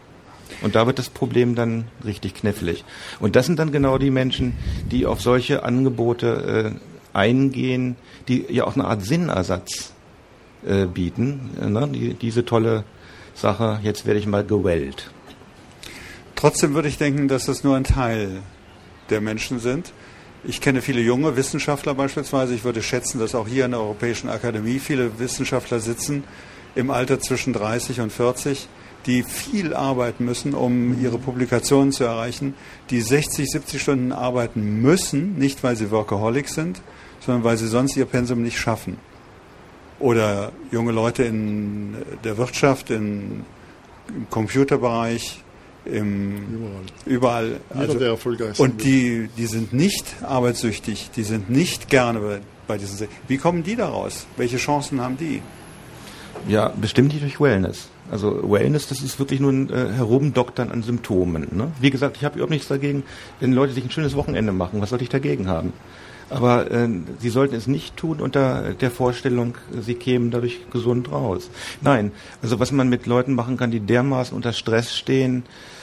Und da wird das Problem dann richtig knifflig. Und das sind dann genau die Menschen, die auf solche Angebote eingehen, die ja auch eine Art Sinnersatz bieten. Ne? Diese tolle sage, jetzt werde ich mal gewellt. Trotzdem würde ich denken, dass das nur ein Teil der Menschen sind. Ich kenne viele junge Wissenschaftler beispielsweise. Ich würde schätzen, dass auch hier in der Europäischen Akademie viele Wissenschaftler sitzen, im Alter zwischen 30 und 40, die viel arbeiten müssen, um ihre Publikationen zu erreichen, die 60, 70 Stunden arbeiten müssen, nicht weil sie Workaholics sind, sondern weil sie sonst ihr Pensum nicht schaffen. Oder junge Leute in der Wirtschaft, im Computerbereich, überall. Also, der erfolgreich und die sind nicht arbeitssüchtig, die sind nicht gerne bei diesen. Wie kommen die da raus? Welche Chancen haben die? Ja, bestimmt nicht durch Wellness. Also Wellness, das ist wirklich nur ein Herumdoktern an Symptomen. Ne? Wie gesagt, ich habe überhaupt nichts dagegen, wenn Leute sich ein schönes Wochenende machen. Was sollte ich dagegen haben? Aber sie sollten es nicht tun unter der Vorstellung, sie kämen dadurch gesund raus. Nein, also was man mit Leuten machen kann, die dermaßen unter Stress stehen,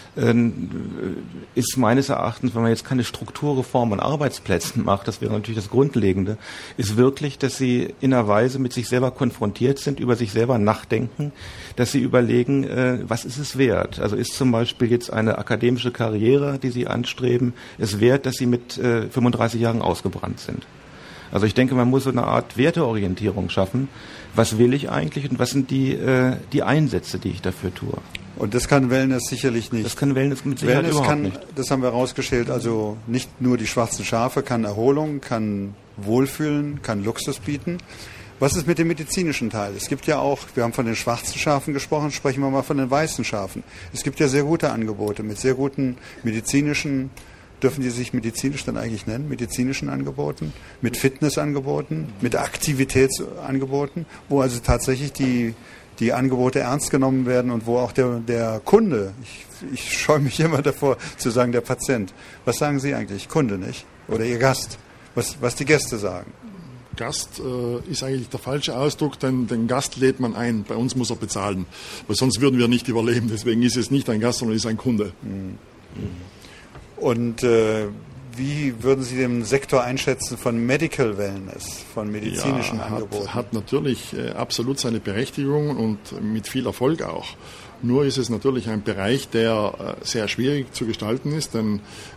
ist meines Erachtens, wenn man jetzt keine Strukturreform an Arbeitsplätzen macht, das wäre natürlich das Grundlegende, ist wirklich, dass sie in einer Weise mit sich selber konfrontiert sind, über sich selber nachdenken, dass sie überlegen, was ist es wert? Also ist zum Beispiel jetzt eine akademische Karriere, die sie anstreben, es wert, dass sie mit 35 Jahren ausgebrannt sind? Also ich denke, man muss so eine Art Werteorientierung schaffen. Was will ich eigentlich und was sind die Einsätze, die ich dafür tue? Und das kann Wellness sicherlich nicht. Das kann Wellness mit Sicherheit überhaupt nicht. Das haben wir rausgestellt, also nicht nur die schwarzen Schafe, kann Erholung, kann Wohlfühlen, kann Luxus bieten. Was ist mit dem medizinischen Teil? Es gibt ja auch, wir haben von den schwarzen Schafen gesprochen, sprechen wir mal von den weißen Schafen. Es gibt ja sehr gute Angebote mit sehr guten medizinischen, dürfen die sich medizinisch dann eigentlich nennen, medizinischen Angeboten, mit Fitnessangeboten, mit Aktivitätsangeboten, wo also tatsächlich die Angebote ernst genommen werden und wo auch der Kunde, ich scheue mich immer davor zu sagen, der Patient. Was sagen Sie eigentlich? Kunde, nicht? Oder Ihr Gast? Was die Gäste sagen? Gast ist eigentlich der falsche Ausdruck, denn den Gast lädt man ein. Bei uns muss er bezahlen, weil sonst würden wir nicht überleben. Deswegen ist es nicht ein Gast, sondern ist ein Kunde. Und wie würden Sie den Sektor einschätzen von Medical Wellness, von medizinischen Angeboten? Hat natürlich absolut seine Berechtigung und mit viel Erfolg auch. Nur ist es natürlich ein Bereich, der sehr schwierig zu gestalten ist, denn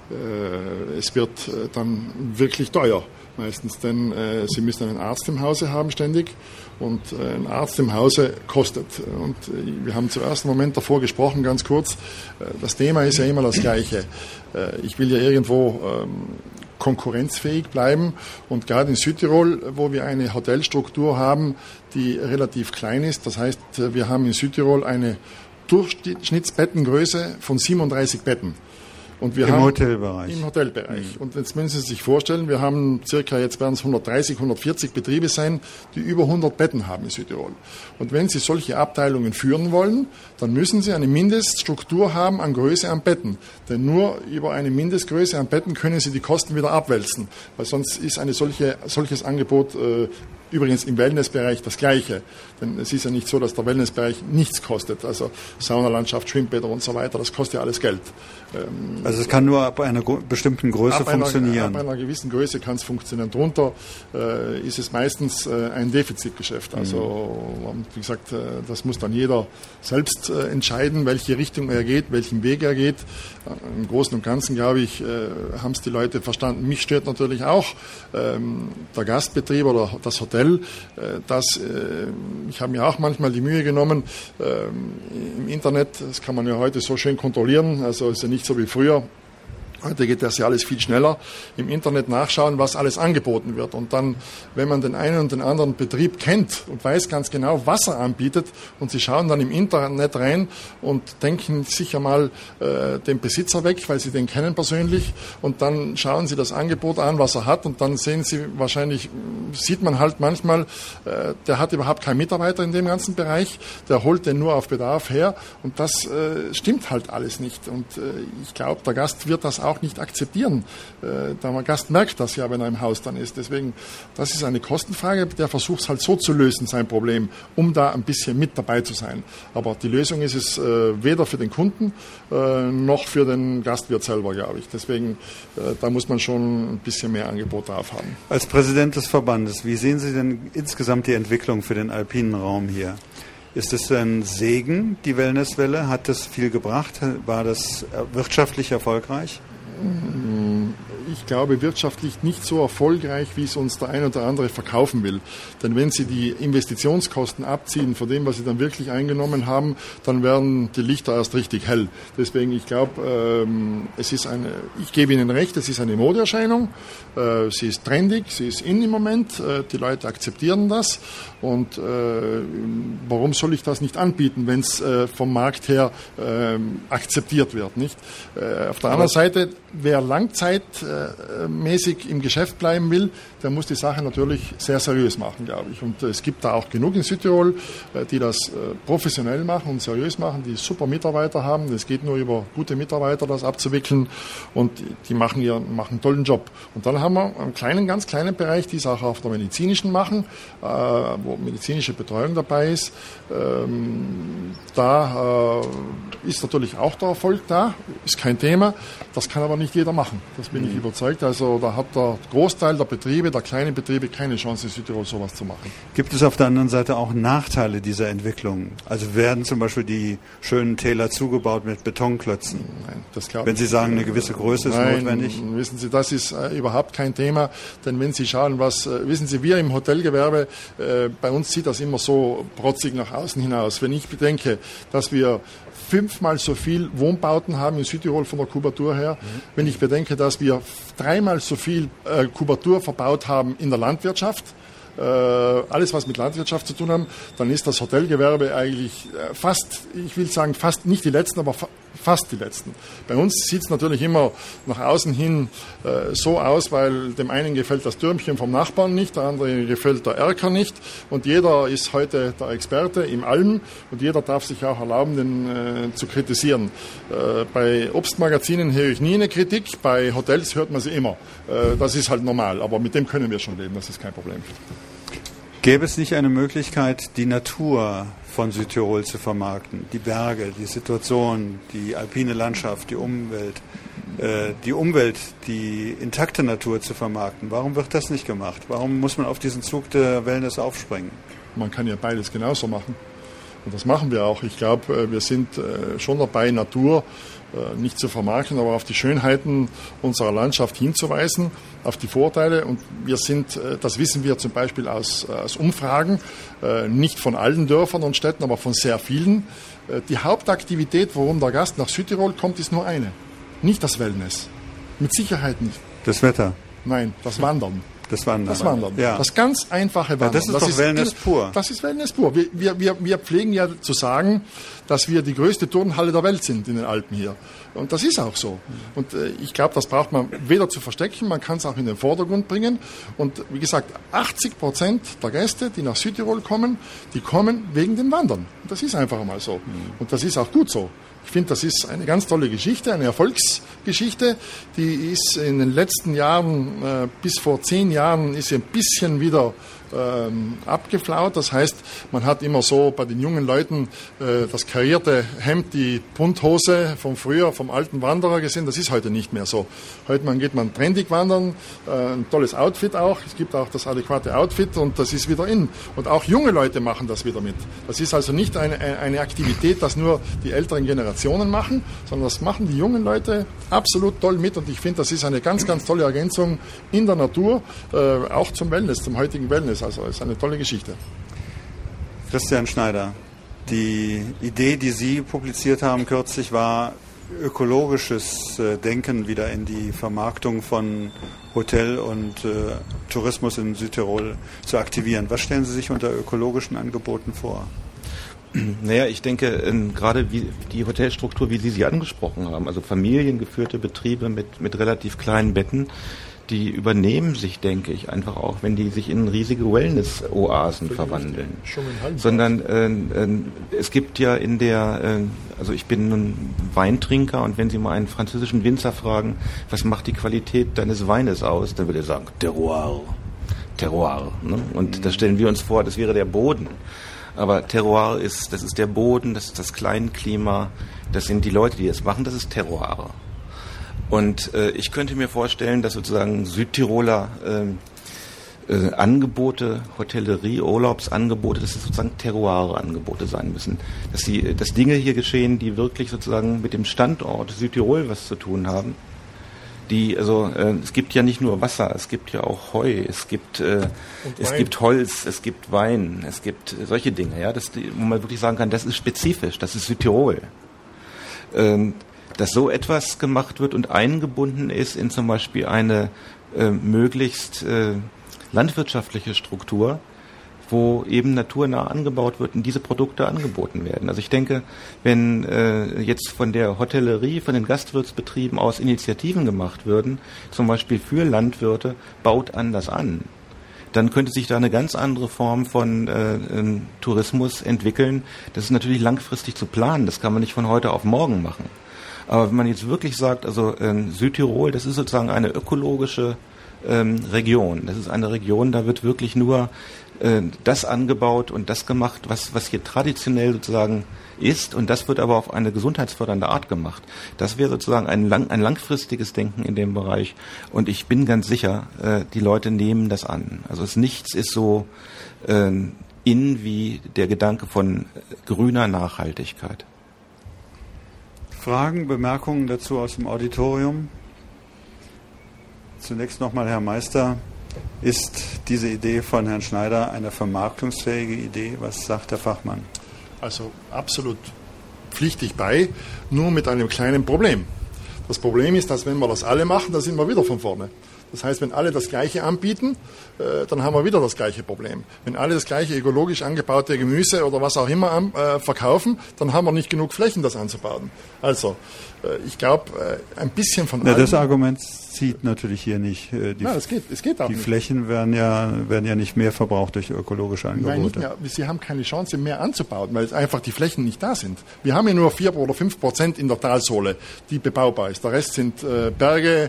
es wird dann wirklich teuer meistens, denn Sie müssen einen Arzt im Hause haben ständig und ein Arzt im Hause kostet. Und wir haben zuerst einen Moment davor gesprochen, ganz kurz, das Thema ist ja immer das Gleiche. Ich will ja irgendwo konkurrenzfähig bleiben und gerade in Südtirol, wo wir eine Hotelstruktur haben, die relativ klein ist, das heißt, wir haben in Südtirol eine Durchschnittsbettengröße von 37 Betten. Und wir haben Hotelbereich. Im Hotelbereich. Und jetzt müssen Sie sich vorstellen, wir haben circa, jetzt werden es 130, 140 Betriebe sein, die über 100 Betten haben in Südtirol. Und wenn Sie solche Abteilungen führen wollen, dann müssen Sie eine Mindeststruktur haben an Größe an Betten. Denn nur über eine Mindestgröße an Betten können Sie die Kosten wieder abwälzen. Weil sonst ist eine solches Angebot übrigens im Wellnessbereich das Gleiche. Denn es ist ja nicht so, dass der Wellnessbereich nichts kostet. Also Saunalandschaft, Schwimmbäder und so weiter, das kostet ja alles Geld. Also es kann nur ab einer bestimmten Größe funktionieren. Ab einer gewissen Größe kann es funktionieren. Drunter ist es meistens ein Defizitgeschäft. Also wie gesagt, das muss dann jeder selbst entscheiden, welche Richtung er geht, welchen Weg er geht. Im Großen und Ganzen, glaube ich, haben es die Leute verstanden. Mich stört natürlich auch der Gastbetrieb oder das Hotel. Ich habe mir auch manchmal die Mühe genommen, im Internet, das kann man ja heute so schön kontrollieren, also ist ja nicht so wie früher. Heute geht das ja alles viel schneller. Im Internet nachschauen, was alles angeboten wird. Und dann, wenn man den einen und den anderen Betrieb kennt und weiß ganz genau, was er anbietet, und Sie schauen dann im Internet rein und denken sicher mal den Besitzer weg, weil Sie den kennen persönlich, und dann schauen Sie das Angebot an, was er hat, und dann sehen Sie wahrscheinlich, sieht man halt manchmal, der hat überhaupt keinen Mitarbeiter in dem ganzen Bereich, der holt den nur auf Bedarf her, und das stimmt halt alles nicht. Und ich glaube, der Gast wird das auch nicht akzeptieren. Der Gast merkt das ja, wenn er im Haus dann ist. Deswegen, das ist eine Kostenfrage. Der versucht es halt so zu lösen, sein Problem, um da ein bisschen mit dabei zu sein. Aber die Lösung ist es weder für den Kunden noch für den Gastwirt selber, glaube ich. Deswegen, da muss man schon ein bisschen mehr Angebot drauf haben. Als Präsident des Verbandes, wie sehen Sie denn insgesamt die Entwicklung für den alpinen Raum hier? Ist es ein Segen, die Wellnesswelle? Hat das viel gebracht? War das wirtschaftlich erfolgreich? Ich glaube, wirtschaftlich nicht so erfolgreich, wie es uns der ein oder andere verkaufen will. Denn wenn Sie die Investitionskosten abziehen von dem, was Sie dann wirklich eingenommen haben, dann werden die Lichter erst richtig hell. Deswegen, ich glaube, ich gebe Ihnen recht, es ist eine Modeerscheinung. Sie ist trendig, sie ist in im Moment. Die Leute akzeptieren das. Und warum soll ich das nicht anbieten, wenn es vom Markt her akzeptiert wird, nicht? Auf der anderen Seite, wer langzeitmäßig im Geschäft bleiben will, der muss die Sache natürlich sehr seriös machen, glaube ich. Und es gibt da auch genug in Südtirol, die das professionell machen und seriös machen, die super Mitarbeiter haben. Es geht nur über gute Mitarbeiter, das abzuwickeln, und die machen einen tollen Job. Und dann haben wir einen ganz kleinen Bereich, die es auch auf der medizinischen machen, wo medizinische Betreuung dabei ist. Da ist natürlich auch der Erfolg da, ist kein Thema. Das kann aber nicht jeder machen, das bin ich überzeugt. Also da hat der Großteil der Betriebe, der kleinen Betriebe, keine Chance in Südtirol sowas zu machen. Gibt es auf der anderen Seite auch Nachteile dieser Entwicklung? Also werden zum Beispiel die schönen Täler zugebaut mit Betonklötzen? Nein, das glaube ich. Wenn Sie sagen, eine gewisse Größe ist notwendig? Wissen Sie, das ist überhaupt kein Thema, denn wenn Sie schauen, wissen Sie, wir im Hotelgewerbe, bei uns sieht das immer so protzig nach außen hinaus. Wenn ich bedenke, dass wir 5-mal so viel Wohnbauten haben in Südtirol von der Kubatur her. Wenn ich bedenke, dass wir 3-mal so viel Kubatur verbaut haben in der Landwirtschaft, alles was mit Landwirtschaft zu tun haben, dann ist das Hotelgewerbe eigentlich fast nicht die Letzten, aber fast die Letzten. Bei uns sieht es natürlich immer nach außen hin so aus, weil dem einen gefällt das Türmchen vom Nachbarn nicht, der andere gefällt der Erker nicht, und jeder ist heute der Experte im Allem und jeder darf sich auch erlauben, den zu kritisieren. Bei Obstmagazinen höre ich nie eine Kritik, bei Hotels hört man sie immer. Das ist halt normal, aber mit dem können wir schon leben, das ist kein Problem. Gäbe es nicht eine Möglichkeit, die Natur von Südtirol zu vermarkten? Die Berge, die Situation, die alpine Landschaft, die Umwelt, die intakte Natur zu vermarkten. Warum wird das nicht gemacht? Warum muss man auf diesen Zug der Wellness aufspringen? Man kann ja beides genauso machen. Und das machen wir auch. Ich glaube, wir sind schon dabei, Natur nicht zu vermarkten, aber auf die Schönheiten unserer Landschaft hinzuweisen, auf die Vorteile. Und wir sind, das wissen wir zum Beispiel aus Umfragen, nicht von allen Dörfern und Städten, aber von sehr vielen. Die Hauptaktivität, warum der Gast nach Südtirol kommt, ist nur eine. Nicht das Wellness. Mit Sicherheit nicht. Das Wetter? Nein, das Wandern. Das Wandern. Ja. Das ganz einfache Wandern. Ja, das ist Wellness pur. Das ist Wellness pur. Wir pflegen ja zu sagen, dass wir die größte Turnhalle der Welt sind in den Alpen hier. Und das ist auch so. Und ich glaube, das braucht man weder zu verstecken, man kann es auch in den Vordergrund bringen. Und wie gesagt, 80% der Gäste, die nach Südtirol kommen, die kommen wegen dem Wandern. Und das ist einfach mal so. Und das ist auch gut so. Ich finde, das ist eine ganz tolle Geschichte, eine Erfolgsgeschichte. Die ist in den letzten Jahren, bis vor 10 Jahren, ist sie ein bisschen wieder abgeflaut. Das heißt, man hat immer so bei den jungen Leuten das karierte Hemd, die Bunthose vom früher, vom alten Wanderer gesehen. Das ist heute nicht mehr so. Heute geht man trendig wandern, ein tolles Outfit auch. Es gibt auch das adäquate Outfit und das ist wieder in. Und auch junge Leute machen das wieder mit. Das ist also nicht eine Aktivität, das nur die älteren Generationen machen, sondern das machen die jungen Leute absolut toll mit. Und ich finde, das ist eine ganz, ganz tolle Ergänzung in der Natur, auch zum Wellness, zum heutigen Wellness. Also ist eine tolle Geschichte. Christian Schneider, die Idee, die Sie publiziert haben kürzlich, war, ökologisches Denken wieder in die Vermarktung von Hotel und Tourismus in Südtirol zu aktivieren. Was stellen Sie sich unter ökologischen Angeboten vor? Naja, ich denke, gerade wie die Hotelstruktur, wie Sie angesprochen haben, also familiengeführte Betriebe mit relativ kleinen Betten, die übernehmen sich, denke ich, einfach auch, wenn die sich in riesige Wellness-Oasen verwandeln. Sondern es gibt ja also ich bin ein Weintrinker und wenn Sie mal einen französischen Winzer fragen, was macht die Qualität deines Weines aus, dann würde er sagen, Terroir. Ne? Und da stellen wir uns vor, das wäre der Boden. Aber Terroir das ist der Boden, das ist das Kleinklima, das sind die Leute, die das machen, das ist Terroir. Und ich könnte mir vorstellen, dass sozusagen Südtiroler Angebote, Hotellerie, Urlaubsangebote, dass es sozusagen Terroir-Angebote sein müssen. Dass Dinge hier geschehen, die wirklich sozusagen mit dem Standort Südtirol was zu tun haben. Es gibt ja nicht nur Wasser, es gibt ja auch Heu, es gibt Holz, es gibt Wein, es gibt solche Dinge, ja, wo man wirklich sagen kann, das ist spezifisch, das ist Südtirol. Dass so etwas gemacht wird und eingebunden ist in zum Beispiel eine möglichst landwirtschaftliche Struktur, wo eben naturnah angebaut wird und diese Produkte angeboten werden. Also ich denke, wenn jetzt von der Hotellerie, von den Gastwirtsbetrieben aus Initiativen gemacht würden, zum Beispiel für Landwirte, baut anders an, dann könnte sich da eine ganz andere Form von Tourismus entwickeln. Das ist natürlich langfristig zu planen, das kann man nicht von heute auf morgen machen. Aber wenn man jetzt wirklich sagt, also Südtirol, das ist sozusagen eine ökologische Region. Das ist eine Region, da wird wirklich nur das angebaut und das gemacht, was hier traditionell sozusagen ist, und das wird aber auf eine gesundheitsfördernde Art gemacht. Das wäre sozusagen ein langfristiges Denken in dem Bereich, und ich bin ganz sicher, die Leute nehmen das an. Also nichts ist so wie der Gedanke von grüner Nachhaltigkeit. Fragen, Bemerkungen dazu aus dem Auditorium? Zunächst nochmal, Herr Meister, ist diese Idee von Herrn Schneider eine vermarktungsfähige Idee? Was sagt der Fachmann? Also absolut pflichtig bei, nur mit einem kleinen Problem. Das Problem ist, dass wenn wir das alle machen, dann sind wir wieder von vorne. Das heißt, wenn alle das Gleiche anbieten, dann haben wir wieder das gleiche Problem. Wenn alle das gleiche ökologisch angebaute Gemüse oder was auch immer verkaufen, dann haben wir nicht genug Flächen, das anzubauen. Also, ich glaube, ein bisschen von allem. Das Argument zieht natürlich hier nicht. Es geht auch die nicht. Flächen werden ja nicht mehr verbraucht durch ökologische Angebote. Nein, nicht mehr. Sie haben keine Chance mehr anzubauen, weil einfach die Flächen nicht da sind. Wir haben ja nur 4 oder 5% in der Talsohle, die bebaubar ist. Der Rest sind Berge,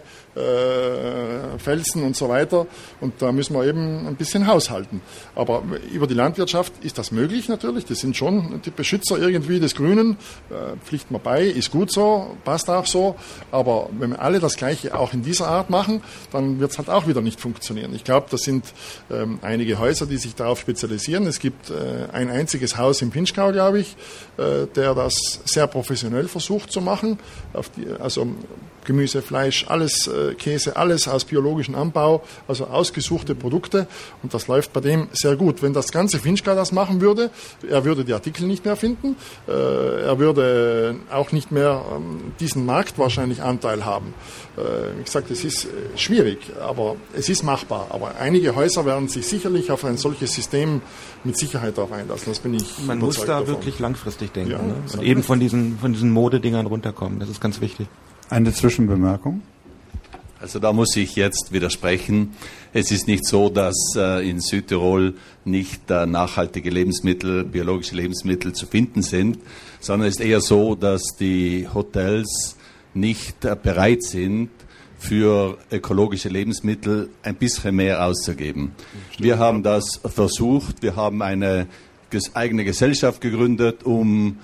Felsen und so weiter. Und da müssen wir eben ein bisschen haushalten. Aber über die Landwirtschaft ist das möglich natürlich. Das sind schon die Beschützer irgendwie des Grünen. Pflichten wir bei, ist gut so, passt auch so. Aber wenn wir alle das Gleiche auch in dieser Art machen, dann wird es halt auch wieder nicht funktionieren. Ich glaube, das sind einige Häuser, die sich darauf spezialisieren. Es gibt ein einziges Haus im Pinchgau, glaube ich, der das sehr professionell versucht zu machen. Also Gemüse, Fleisch, alles, Käse, alles aus biologischem Anbau, also ausgesuchte Produkte, und das läuft bei dem sehr gut. Wenn das ganze Pinchgau das machen würde, er würde die Artikel nicht mehr finden, er würde auch nicht mehr diesen Markt wahrscheinlich Anteil haben. Wie gesagt, es ist schwierig, aber es ist machbar. Aber einige Häuser werden sich sicherlich auf ein solches System mit Sicherheit darauf einlassen. Das bin ich Man muss da davon. Wirklich langfristig denken, ja, ne? Und eben von diesen Modedingern runterkommen. Das ist ganz wichtig. Eine Zwischenbemerkung? Also da muss ich jetzt widersprechen. Es ist nicht so, dass in Südtirol nicht nachhaltige Lebensmittel, biologische Lebensmittel zu finden sind, sondern es ist eher so, dass die Hotels nicht bereit sind, für ökologische Lebensmittel ein bisschen mehr auszugeben. Wir haben das versucht. Wir haben eine eigene Gesellschaft gegründet, um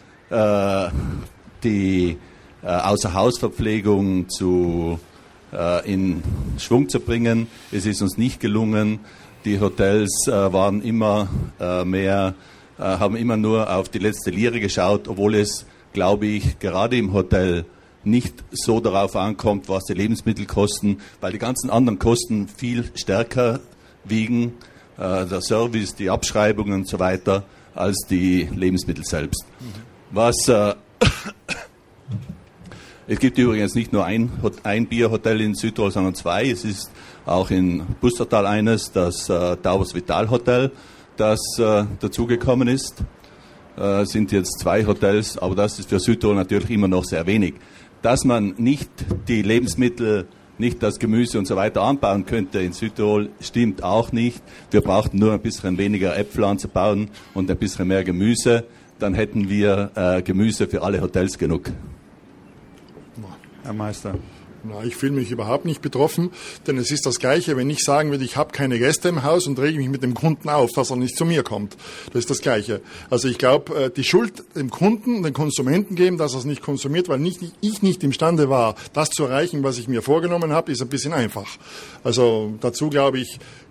die Außerhausverpflegung in Schwung zu bringen. Es ist uns nicht gelungen. Die Hotels waren immer haben immer nur auf die letzte Lire geschaut, obwohl es, glaube ich, gerade im Hotel nicht so darauf ankommt, was die Lebensmittel kosten, weil die ganzen anderen Kosten viel stärker wiegen, der Service, die Abschreibungen und so weiter, als die Lebensmittel selbst. Es gibt übrigens nicht nur ein Bierhotel in Südtirol, sondern 2. Es ist auch in Pustertal eines, das Taubers Vital Hotel, das dazugekommen ist. Es sind jetzt 2 Hotels, aber das ist für Südtirol natürlich immer noch sehr wenig. Dass man nicht die Lebensmittel, nicht das Gemüse und so weiter anbauen könnte in Südtirol, stimmt auch nicht. Wir brauchten nur ein bisschen weniger Äpfel anzubauen und ein bisschen mehr Gemüse. Dann hätten wir Gemüse für alle Hotels genug. Herr Meister. Na, ich fühle mich überhaupt nicht betroffen, denn es ist das Gleiche, wenn ich sagen würde, ich habe keine Gäste im Haus und rege mich mit dem Kunden auf, dass er nicht zu mir kommt. Das ist das Gleiche. Also ich glaube, die Schuld dem Kunden, den Konsumenten geben, dass er es nicht konsumiert, weil ich nicht imstande war, das zu erreichen, was ich mir vorgenommen habe, ist ein bisschen einfach. Also dazu, glaube ich,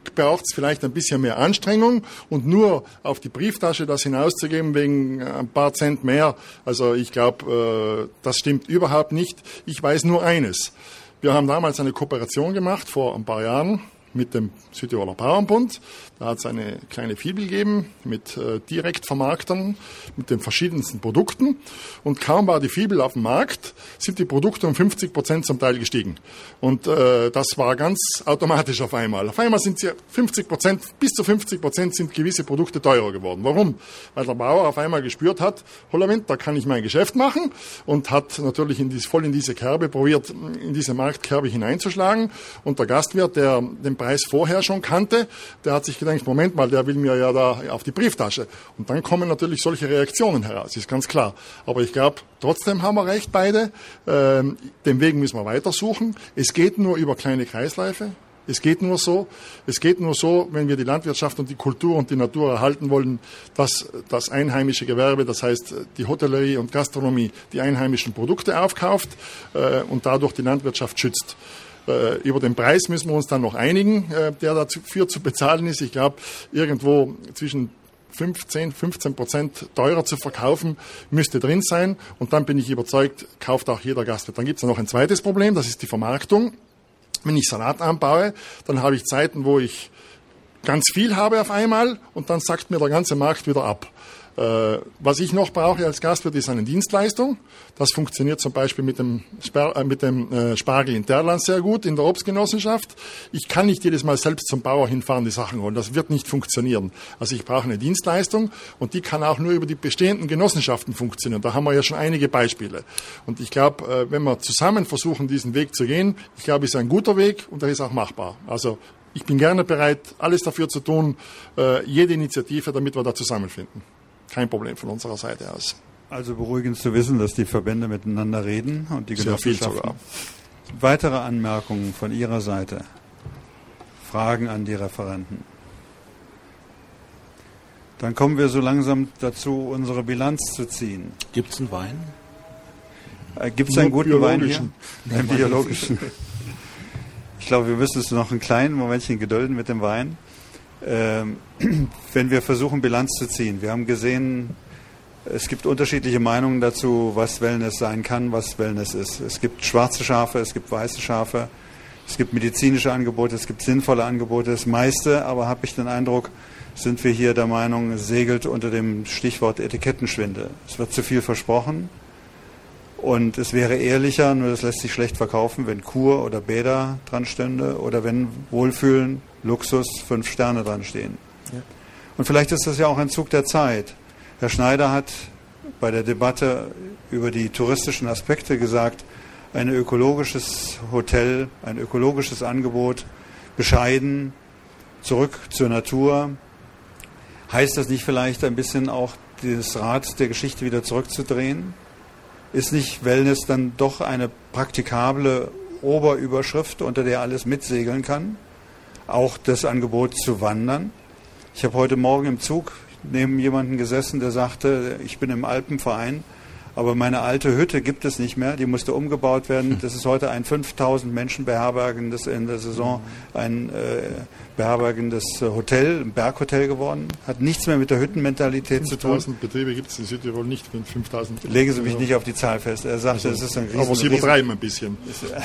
braucht es vielleicht ein bisschen mehr Anstrengung und nur auf die Brieftasche das hinauszugeben wegen ein paar Cent mehr. Also ich glaube, das stimmt überhaupt nicht. Ich weiß nur eines. Wir haben damals eine Kooperation gemacht vor ein paar Jahren mit dem Südtiroler Bauernbund. Da hat es eine kleine Fibel gegeben mit Direktvermarktern, mit den verschiedensten Produkten. Und kaum war die Fibel auf dem Markt, sind die Produkte um 50% zum Teil gestiegen. Und das war ganz automatisch auf einmal. Auf einmal sind sie 50%, bis zu 50% sind gewisse Produkte teurer geworden. Warum? Weil der Bauer auf einmal gespürt hat, Hollament, da kann ich mein Geschäft machen, und hat natürlich voll in diese Kerbe probiert, in diese Marktkerbe hineinzuschlagen. Und der Gastwirt, der den Preis vorher schon kannte, der hat sich gedacht, Moment mal, der will mir ja da auf die Brieftasche. Und dann kommen natürlich solche Reaktionen heraus, ist ganz klar. Aber ich glaube, trotzdem haben wir recht beide. Den Weg müssen wir weitersuchen. Es geht nur über kleine Kreisläufe. Es geht nur so, wenn wir die Landwirtschaft und die Kultur und die Natur erhalten wollen, dass das einheimische Gewerbe, das heißt die Hotellerie und Gastronomie, die einheimischen Produkte aufkauft und dadurch die Landwirtschaft schützt. Über den Preis müssen wir uns dann noch einigen, der dafür zu bezahlen ist. Ich glaube, irgendwo zwischen 15% teurer zu verkaufen, müsste drin sein. Und dann bin ich überzeugt, kauft auch jeder Gastwirt. Dann gibt es noch ein zweites Problem, das ist die Vermarktung. Wenn ich Salat anbaue, dann habe ich Zeiten, wo ich ganz viel habe auf einmal, und dann sackt mir der ganze Markt wieder ab. Was ich noch brauche als Gastwirt ist eine Dienstleistung. Das funktioniert zum Beispiel mit dem Spargel in Terland sehr gut, in der Obstgenossenschaft. Ich kann nicht jedes Mal selbst zum Bauer hinfahren, die Sachen holen. Das wird nicht funktionieren. Also ich brauche eine Dienstleistung, und die kann auch nur über die bestehenden Genossenschaften funktionieren. Da haben wir ja schon einige Beispiele. Und ich glaube, wenn wir zusammen versuchen, diesen Weg zu gehen, ich glaube, ist ein guter Weg, und der ist auch machbar. Also ich bin gerne bereit, alles dafür zu tun, jede Initiative, damit wir da zusammenfinden. Kein Problem von unserer Seite aus. Also beruhigend zu wissen, dass die Verbände miteinander reden und die Genossenschaften. Sehr viel sogar. Weitere Anmerkungen von Ihrer Seite? Fragen an die Referenten? Dann kommen wir so langsam dazu, unsere Bilanz zu ziehen. Gibt es einen Wein? Gibt es einen guten Wein hier? Einen biologischen. Ich glaube, wir müssen uns noch einen kleinen Momentchen gedulden mit dem Wein. Wenn wir versuchen, Bilanz zu ziehen. Wir haben gesehen, es gibt unterschiedliche Meinungen dazu, was Wellness sein kann, was Wellness ist. Es gibt schwarze Schafe, es gibt weiße Schafe, es gibt medizinische Angebote, es gibt sinnvolle Angebote. Das meiste, aber habe ich den Eindruck, sind wir hier der Meinung, segelt unter dem Stichwort Etikettenschwindel. Es wird zu viel versprochen. Und es wäre ehrlicher, nur das lässt sich schlecht verkaufen, wenn Kur oder Bäder dran stünde oder wenn Wohlfühlen, Luxus, 5 Sterne dran stehen. Ja. Und vielleicht ist das ja auch ein Zug der Zeit. Herr Schneider hat bei der Debatte über die touristischen Aspekte gesagt, ein ökologisches Hotel, ein ökologisches Angebot, bescheiden, zurück zur Natur. Heißt das nicht vielleicht ein bisschen auch, das Rad der Geschichte wieder zurückzudrehen? Ist nicht Wellness dann doch eine praktikable Oberüberschrift, unter der alles mitsegeln kann? Auch das Angebot zu wandern. Ich habe heute Morgen im Zug neben jemanden gesessen, der sagte, ich bin im Alpenverein, aber meine alte Hütte gibt es nicht mehr, die musste umgebaut werden. Das ist heute ein 5000 Menschen beherbergendes, in der Saison ein beherbergendes Hotel, ein Berghotel geworden. Hat nichts mehr mit der Hüttenmentalität zu tun. 5000 Betriebe gibt es in Südtirol nicht mit 5000. Legen Sie mich nicht auf die Zahl fest. Er sagte, es ist ein riesen... Aber Sie übertreiben ein bisschen.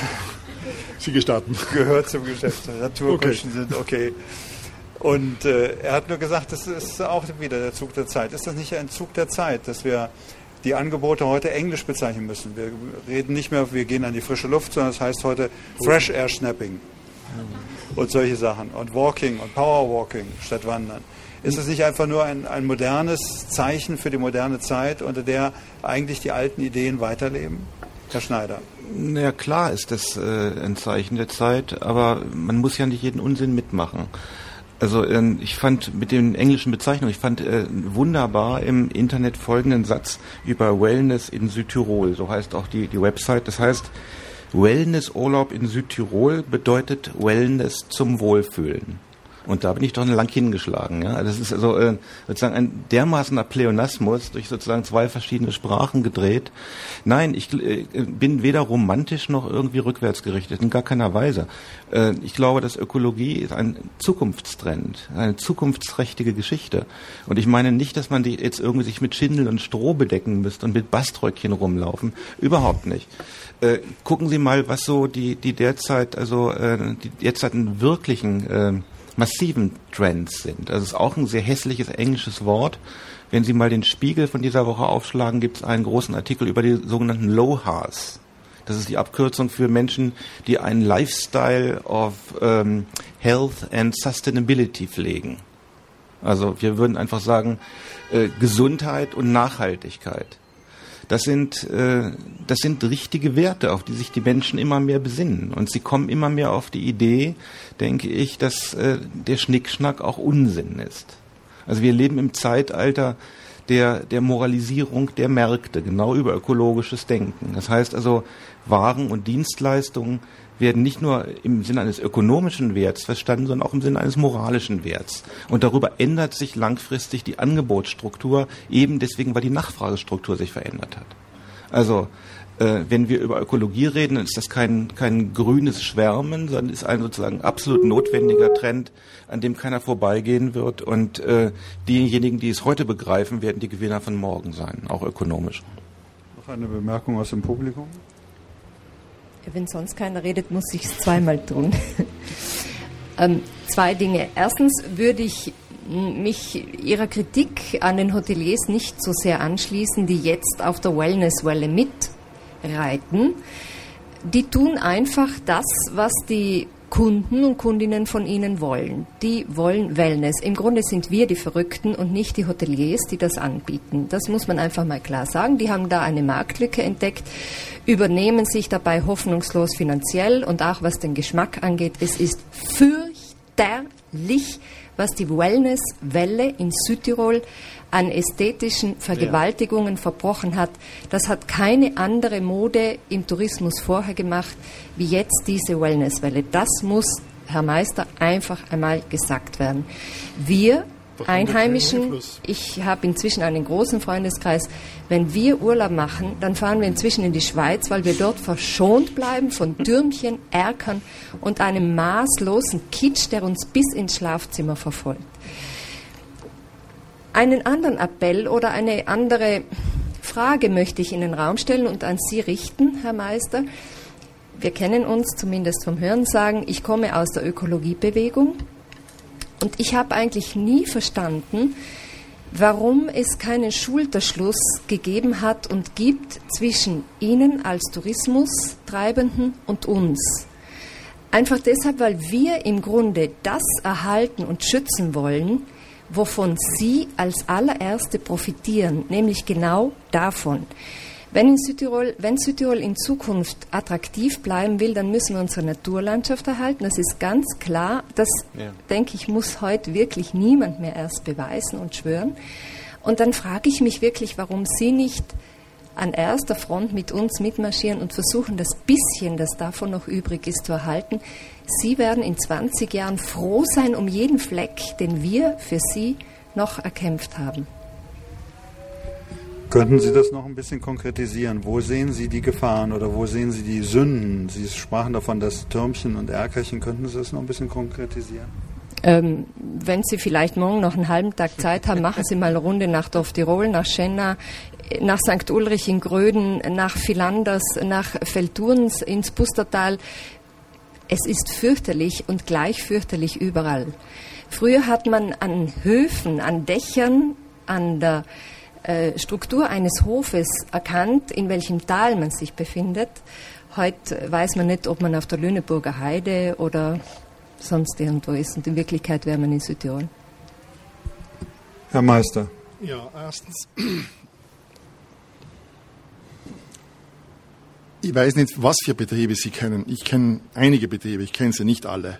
Sie gestatten. Gehört zum Geschäft. Naturkutschen sind okay. Und er hat nur gesagt, das ist auch wieder der Zug der Zeit. Ist das nicht ein Zug der Zeit, dass wir die Angebote heute englisch bezeichnen müssen? Wir reden nicht mehr, wir gehen an die frische Luft, sondern es heißt heute Fresh Air Snapping und solche Sachen und Walking und Power Walking statt Wandern. Ist es nicht einfach nur ein modernes Zeichen für die moderne Zeit, unter der eigentlich die alten Ideen weiterleben? Herr Schneider. Na klar ist das ein Zeichen der Zeit, aber man muss ja nicht jeden Unsinn mitmachen. Also ich fand mit den englischen Bezeichnungen, wunderbar im Internet folgenden Satz über Wellness in Südtirol. So heißt auch die Website. Das heißt, Wellnessurlaub in Südtirol bedeutet Wellness zum Wohlfühlen. Und da bin ich doch lang hingeschlagen. Ja? Das ist also sozusagen ein dermaßener Pleonasmus durch sozusagen 2 verschiedene Sprachen gedreht. Nein, ich bin weder romantisch noch irgendwie rückwärtsgerichtet, in gar keiner Weise. Ich glaube, dass Ökologie ist ein Zukunftstrend, eine zukunftsträchtige Geschichte. Und ich meine nicht, dass man die jetzt irgendwie sich mit Schindel und Stroh bedecken müsste und mit Baströckchen rumlaufen. Überhaupt nicht. Gucken Sie mal, was so die derzeit wirklichen massiven Trends sind. Das ist auch ein sehr hässliches englisches Wort. Wenn Sie mal den Spiegel von dieser Woche aufschlagen, gibt es einen großen Artikel über die sogenannten LOHAs. Das ist die Abkürzung für Menschen, die einen Lifestyle of Health and Sustainability pflegen. Also wir würden einfach sagen, Gesundheit und Nachhaltigkeit. Das sind richtige Werte, auf die sich die Menschen immer mehr besinnen. Und sie kommen immer mehr auf die Idee, denke ich, dass der Schnickschnack auch Unsinn ist. Also wir leben im Zeitalter der Moralisierung der Märkte, genau über ökologisches Denken. Das heißt also, Waren und Dienstleistungen werden nicht nur im Sinne eines ökonomischen Werts verstanden, sondern auch im Sinne eines moralischen Werts. Und darüber ändert sich langfristig die Angebotsstruktur, eben deswegen, weil die Nachfragestruktur sich verändert hat. Also wenn wir über Ökologie reden, dann ist das kein grünes Schwärmen, sondern ist ein sozusagen absolut notwendiger Trend, an dem keiner vorbeigehen wird. Und diejenigen, die es heute begreifen, werden die Gewinner von morgen sein, auch ökonomisch. Noch eine Bemerkung aus dem Publikum? Wenn sonst keiner redet, muss ich es zweimal tun. 2 Dinge. Erstens würde ich mich Ihrer Kritik an den Hoteliers nicht so sehr anschließen, die jetzt auf der Wellnesswelle mitreiten. Die tun einfach das, was die Kunden und Kundinnen von ihnen wollen. Die wollen Wellness. Im Grunde sind wir die Verrückten und nicht die Hoteliers, die das anbieten. Das muss man einfach mal klar sagen. Die haben da eine Marktlücke entdeckt, übernehmen sich dabei hoffnungslos finanziell und auch was den Geschmack angeht. Es ist fürchterlich, was die Wellnesswelle in Südtirol an ästhetischen Vergewaltigungen verbrochen hat. Das hat keine andere Mode im Tourismus vorher gemacht, wie jetzt diese Wellnesswelle. Das muss, Herr Meister, einfach einmal gesagt werden. Wir Einheimischen, ich habe inzwischen einen großen Freundeskreis, wenn wir Urlaub machen, dann fahren wir inzwischen in die Schweiz, weil wir dort verschont bleiben von Türmchen, Erkern und einem maßlosen Kitsch, der uns bis ins Schlafzimmer verfolgt. Einen anderen Appell oder eine andere Frage möchte ich in den Raum stellen und an Sie richten, Herr Meister. Wir kennen uns zumindest vom Hörensagen. Ich komme aus der Ökologiebewegung und ich habe eigentlich nie verstanden, warum es keinen Schulterschluss gegeben hat und gibt zwischen Ihnen als Tourismustreibenden und uns. Einfach deshalb, weil wir im Grunde das erhalten und schützen wollen, wovon Sie als allererste profitieren, nämlich genau davon. Wenn Südtirol in Zukunft attraktiv bleiben will, dann müssen wir unsere Naturlandschaft erhalten. Das ist ganz klar. Das, denke ich, muss heute wirklich niemand mehr erst beweisen und schwören. Und dann frage ich mich wirklich, warum Sie nicht an erster Front mit uns mitmarschieren und versuchen, das bisschen, das davon noch übrig ist, zu erhalten. Sie werden in 20 Jahren froh sein um jeden Fleck, den wir für Sie noch erkämpft haben. Könnten Sie das noch ein bisschen konkretisieren? Wo sehen Sie die Gefahren oder wo sehen Sie die Sünden? Sie sprachen davon, dass Türmchen und Erkerchen. Könnten Sie das noch ein bisschen konkretisieren? Wenn Sie vielleicht morgen noch einen halben Tag Zeit haben, machen Sie mal eine Runde nach Dorf Tirol, nach Schenna, nach St. Ulrich in Gröden, nach Philanders, nach Velturns ins Pustertal. Es ist fürchterlich und gleich fürchterlich überall. Früher hat man an Höfen, an Dächern, an der Struktur eines Hofes erkannt, in welchem Tal man sich befindet. Heute weiß man nicht, ob man auf der Lüneburger Heide oder sonst irgendwo ist. Und in Wirklichkeit wäre man in Südtirol. Herr Meister. Ja, erstens, ich weiß nicht, was für Betriebe Sie kennen. Ich kenne einige Betriebe, ich kenne sie nicht alle.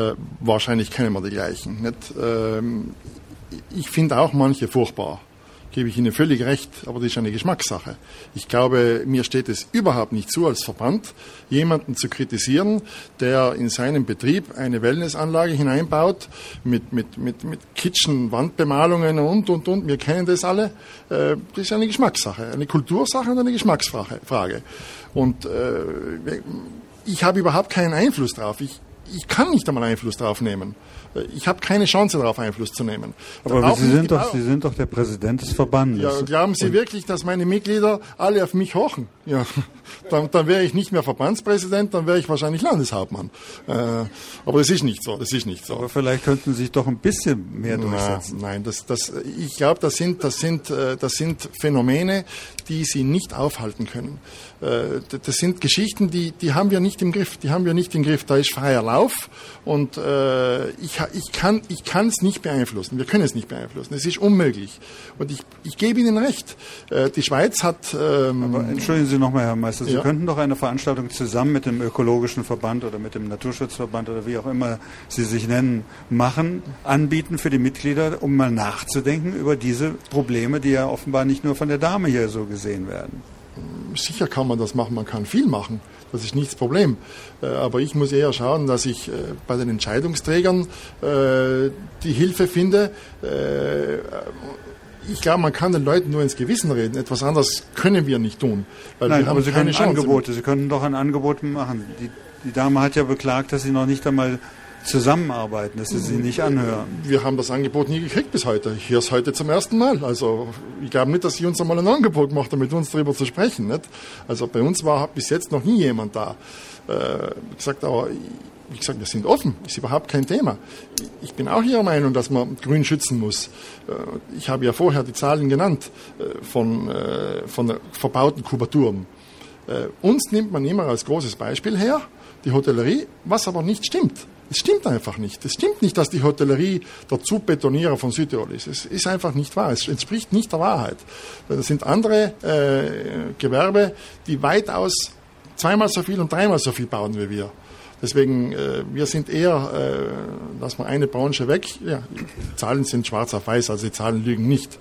Wahrscheinlich kennen wir die gleichen. Nicht? Ich finde auch manche furchtbar. gebe ich Ihnen völlig recht, aber das ist eine Geschmackssache. Ich glaube, mir steht es überhaupt nicht zu, als Verband jemanden zu kritisieren, der in seinem Betrieb eine Wellnessanlage hineinbaut mit kitschen Wandbemalungen und. Wir kennen das alle. Das ist eine Geschmackssache, eine Kultursache und eine Geschmacksfrage. Und ich habe überhaupt keinen Einfluss drauf. Ich kann nicht einmal Einfluss drauf nehmen. Ich habe keine Chance darauf, Einfluss zu nehmen. Aber Sie sind doch der Präsident des Verbandes. Ja, glauben Sie wirklich, dass meine Mitglieder alle auf mich hochen? Ja, dann wäre ich nicht mehr Verbandspräsident, dann wäre ich wahrscheinlich Landeshauptmann. Aber das ist nicht so. Aber vielleicht könnten Sie sich doch ein bisschen mehr durchsetzen. Nein, ich glaube, das sind Phänomene, die Sie nicht aufhalten können. Das sind Geschichten, die haben wir nicht im Griff. Da ist freier Lauf und ich kann es nicht beeinflussen. Wir können es nicht beeinflussen. Es ist unmöglich. Und ich gebe Ihnen recht. Die Schweiz hat... Aber entschuldigen Sie nochmal, Herr Meister, Sie könnten doch eine Veranstaltung zusammen mit dem Ökologischen Verband oder mit dem Naturschutzverband oder wie auch immer Sie sich nennen, anbieten für die Mitglieder, um mal nachzudenken über diese Probleme, die ja offenbar nicht nur von der Dame hier so gesehen werden. Sicher kann man das machen, man kann viel machen. Das ist nicht das Problem. Aber ich muss eher schauen, dass ich bei den Entscheidungsträgern die Hilfe finde. Ich glaube, man kann den Leuten nur ins Gewissen reden. Etwas anderes können wir nicht tun. Weil Nein, wir haben aber Sie keine können Chance. Angebote. Sie können doch ein Angebot machen. Die Dame hat ja beklagt, dass sie noch nicht einmal zusammenarbeiten, dass sie nicht anhören. Wir haben das Angebot nie gekriegt bis heute. Ich höre es heute zum ersten Mal. Also ich glaube nicht, dass sie uns einmal ein Angebot gemacht haben, mit uns darüber zu sprechen. Nicht? Also bei uns war bis jetzt noch nie jemand da. Wie gesagt, wir sind offen. Ist überhaupt kein Thema. Ich bin auch Ihrer Meinung, dass man Grün schützen muss. Ich habe ja vorher die Zahlen genannt von verbauten Kubaturen. Uns nimmt man immer als großes Beispiel her, die Hotellerie, was aber nicht stimmt. Es stimmt einfach nicht. Es stimmt nicht, dass die Hotellerie der Zugbetonierer von Südtirol ist. Es ist einfach nicht wahr. Es entspricht nicht der Wahrheit. Das sind andere Gewerbe, die weitaus zweimal so viel und dreimal so viel bauen wie wir. Deswegen, wir sind eher, lassen wir eine Branche weg. Ja, die Zahlen sind schwarz auf weiß, also die Zahlen lügen nicht.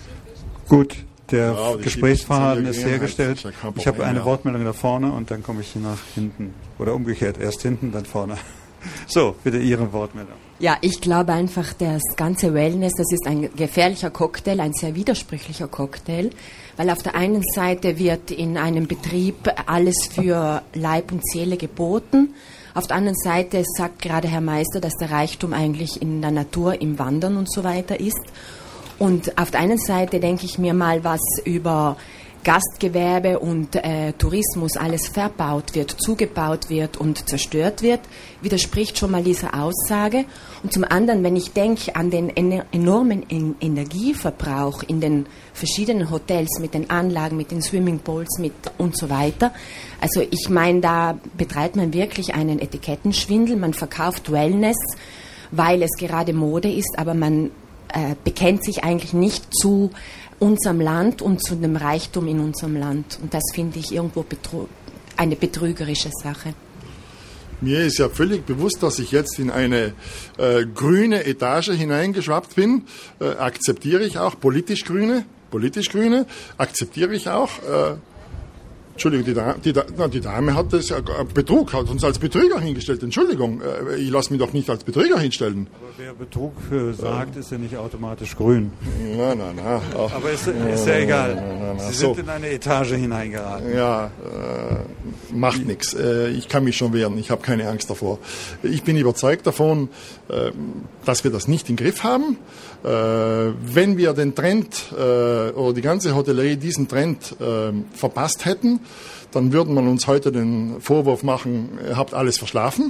Gut, der Gesprächsfaden ist hergestellt. Ja, ich habe eine Wortmeldung da vorne und dann komme ich nach hinten. Oder umgekehrt, erst hinten, dann vorne. So, bitte Ihre Wortmeldung. Ja, ich glaube einfach, das ganze Wellness, das ist ein gefährlicher Cocktail, ein sehr widersprüchlicher Cocktail, weil auf der einen Seite wird in einem Betrieb alles für Leib und Seele geboten. Auf der anderen Seite sagt gerade Herr Meister, dass der Reichtum eigentlich in der Natur, im Wandern und so weiter ist. Und auf der einen Seite denke ich mir mal, was über Gastgewerbe und Tourismus alles verbaut wird, zugebaut wird und zerstört wird, widerspricht schon mal dieser Aussage. Und zum anderen, wenn ich denke an den enormen Energieverbrauch in den verschiedenen Hotels mit den Anlagen, mit den Swimmingpools und so weiter. Also ich meine, da betreibt man wirklich einen Etikettenschwindel. Man verkauft Wellness, weil es gerade Mode ist, aber man bekennt sich eigentlich nicht zu unserem Land und zu dem Reichtum in unserem Land. Und das finde ich irgendwo eine betrügerische Sache. Mir ist ja völlig bewusst, dass ich jetzt in eine grüne Etage hineingeschwappt bin. Akzeptiere ich auch. Politisch grüne, akzeptiere ich auch. Entschuldigung, die Dame hat das Betrug, hat uns als Betrüger hingestellt. Entschuldigung, ich lasse mich doch nicht als Betrüger hinstellen. Aber wer Betrug sagt, ist ja nicht automatisch grün. Nein. Aber ist ja egal. Sie sind in eine Etage hineingeraten. Ja, macht nichts. Ich kann mich schon wehren. Ich habe keine Angst davor. Ich bin überzeugt davon, dass wir das nicht im Griff haben. Wenn wir den Trend oder die ganze Hotellerie diesen Trend verpasst hätten, dann würde man uns heute den Vorwurf machen, ihr habt alles verschlafen.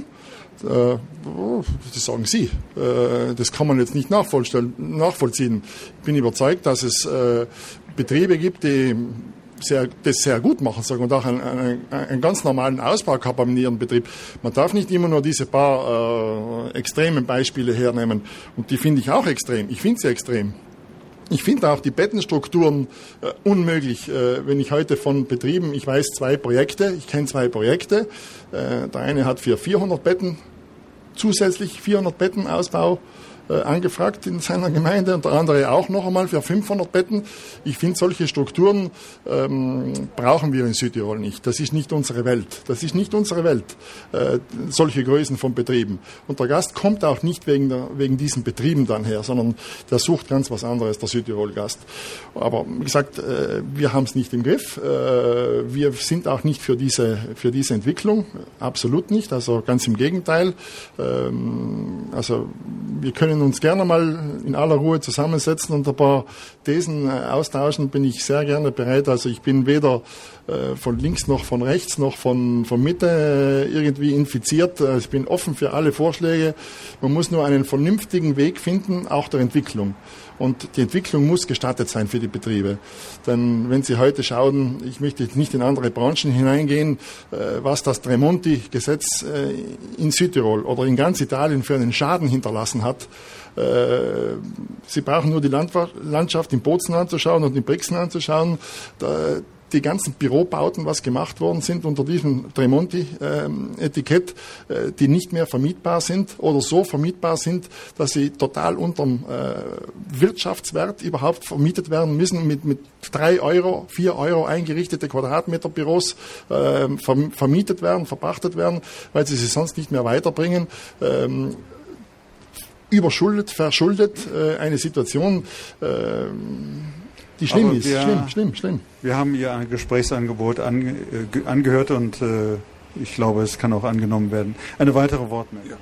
Das sagen Sie. Das kann man jetzt nicht nachvollziehen. Ich bin überzeugt, dass es Betriebe gibt, die das sehr gut machen, sagen, und auch einen ganz normalen Ausbau gehabt haben in ihrem Betrieb. Man darf nicht immer nur diese paar extremen Beispiele hernehmen. Und die finde ich auch extrem. Ich finde sie extrem. Ich finde auch die Bettenstrukturen unmöglich. Wenn ich heute von Betrieben, ich kenne zwei Projekte. Der eine hat für 400 Betten, zusätzlich 400 Betten Ausbau. angefragt in seiner Gemeinde und der andere auch noch einmal für 500 Betten. Ich finde, solche Strukturen brauchen wir in Südtirol nicht. Das ist nicht unsere Welt. Das ist nicht unsere Welt, solche Größen von Betrieben. Und der Gast kommt auch nicht wegen diesen Betrieben dann her, sondern der sucht ganz was anderes, der Südtirol-Gast. Aber wie gesagt, wir haben es nicht im Griff. Wir sind auch nicht für diese Entwicklung, absolut nicht. Also ganz im Gegenteil. Also wir können uns gerne mal in aller Ruhe zusammensetzen und ein paar Thesen austauschen, bin ich sehr gerne bereit. Also ich bin weder von links noch von rechts noch von Mitte irgendwie infiziert. Ich bin offen für alle Vorschläge. Man muss nur einen vernünftigen Weg finden, auch der Entwicklung. Und die Entwicklung muss gestattet sein für die Betriebe. Denn wenn Sie heute schauen, ich möchte nicht in andere Branchen hineingehen, was das Tremonti-Gesetz in Südtirol oder in ganz Italien für einen Schaden hinterlassen hat. Sie brauchen nur die Landschaft in Bozen anzuschauen und in Brixen anzuschauen. Die ganzen Bürobauten, was gemacht worden sind unter diesem Tremonti-Etikett, die nicht mehr vermietbar sind oder so vermietbar sind, dass sie total unterm Wirtschaftswert überhaupt vermietet werden müssen, mit 3 Euro, 4 Euro eingerichtete Quadratmeterbüros vermietet werden, verpachtet werden, weil sie sonst nicht mehr weiterbringen. Überschuldet, verschuldet, eine Situation, die schlimm ist. Schlimm. Wir haben hier ein Gesprächsangebot angehört und ich glaube, es kann auch angenommen werden. Eine weitere Wortmeldung.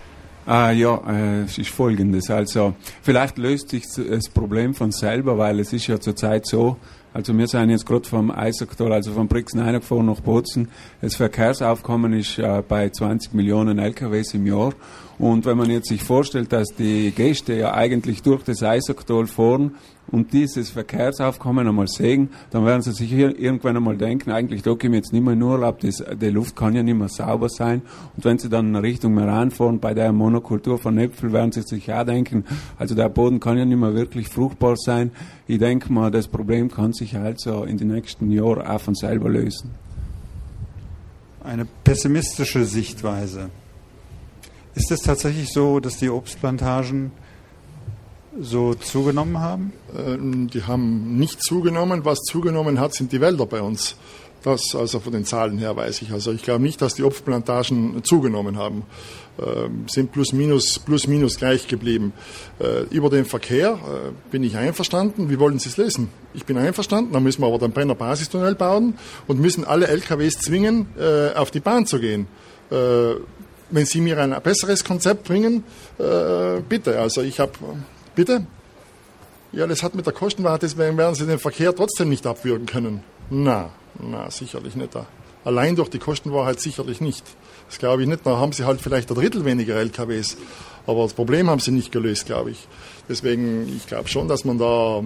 Es ist Folgendes. Also vielleicht löst sich das Problem von selber, weil es ist ja zurzeit so, also wir sind jetzt gerade vom Eisacktal, also von Brixen reingefahren nach Bozen. Das Verkehrsaufkommen ist bei 20 Millionen LKWs im Jahr. Und wenn man jetzt sich vorstellt, dass die Gäste ja eigentlich durch das Eisacktal fahren und dieses Verkehrsaufkommen einmal sehen, dann werden sie sich irgendwann einmal denken, eigentlich da gehen wir jetzt nicht mehr in Urlaub, die Luft kann ja nicht mehr sauber sein. Und wenn sie dann Richtung Meran fahren, bei der Monokultur von Äpfel, werden sie sich auch denken, also der Boden kann ja nicht mehr wirklich fruchtbar sein. Ich denke mal, das Problem kann sich also in den nächsten Jahren auch von selber lösen. Eine pessimistische Sichtweise. Ist es tatsächlich so, dass die Obstplantagen so zugenommen haben? Die haben nicht zugenommen. Was zugenommen hat, sind die Wälder bei uns. Das also von den Zahlen her weiß ich. Also ich glaube nicht, dass die Obstplantagen zugenommen haben. Sind plus minus gleich geblieben. Über den Verkehr bin ich einverstanden. Wie wollen Sie es lösen? Ich bin einverstanden. Dann müssen wir aber den Brenner Basistunnel bauen und müssen alle LKWs zwingen, auf die Bahn zu gehen. Wenn Sie mir ein besseres Konzept bringen, bitte. Also bitte? Ja, das hat mit der Kostenwahrheit, deswegen werden Sie den Verkehr trotzdem nicht abwürgen können. Na, sicherlich nicht. Allein durch die Kostenwahrheit sicherlich nicht. Das glaube ich nicht. Da haben Sie halt vielleicht 1/3 weniger LKWs. Aber das Problem haben Sie nicht gelöst, glaube ich. Deswegen, ich glaube schon, dass man da...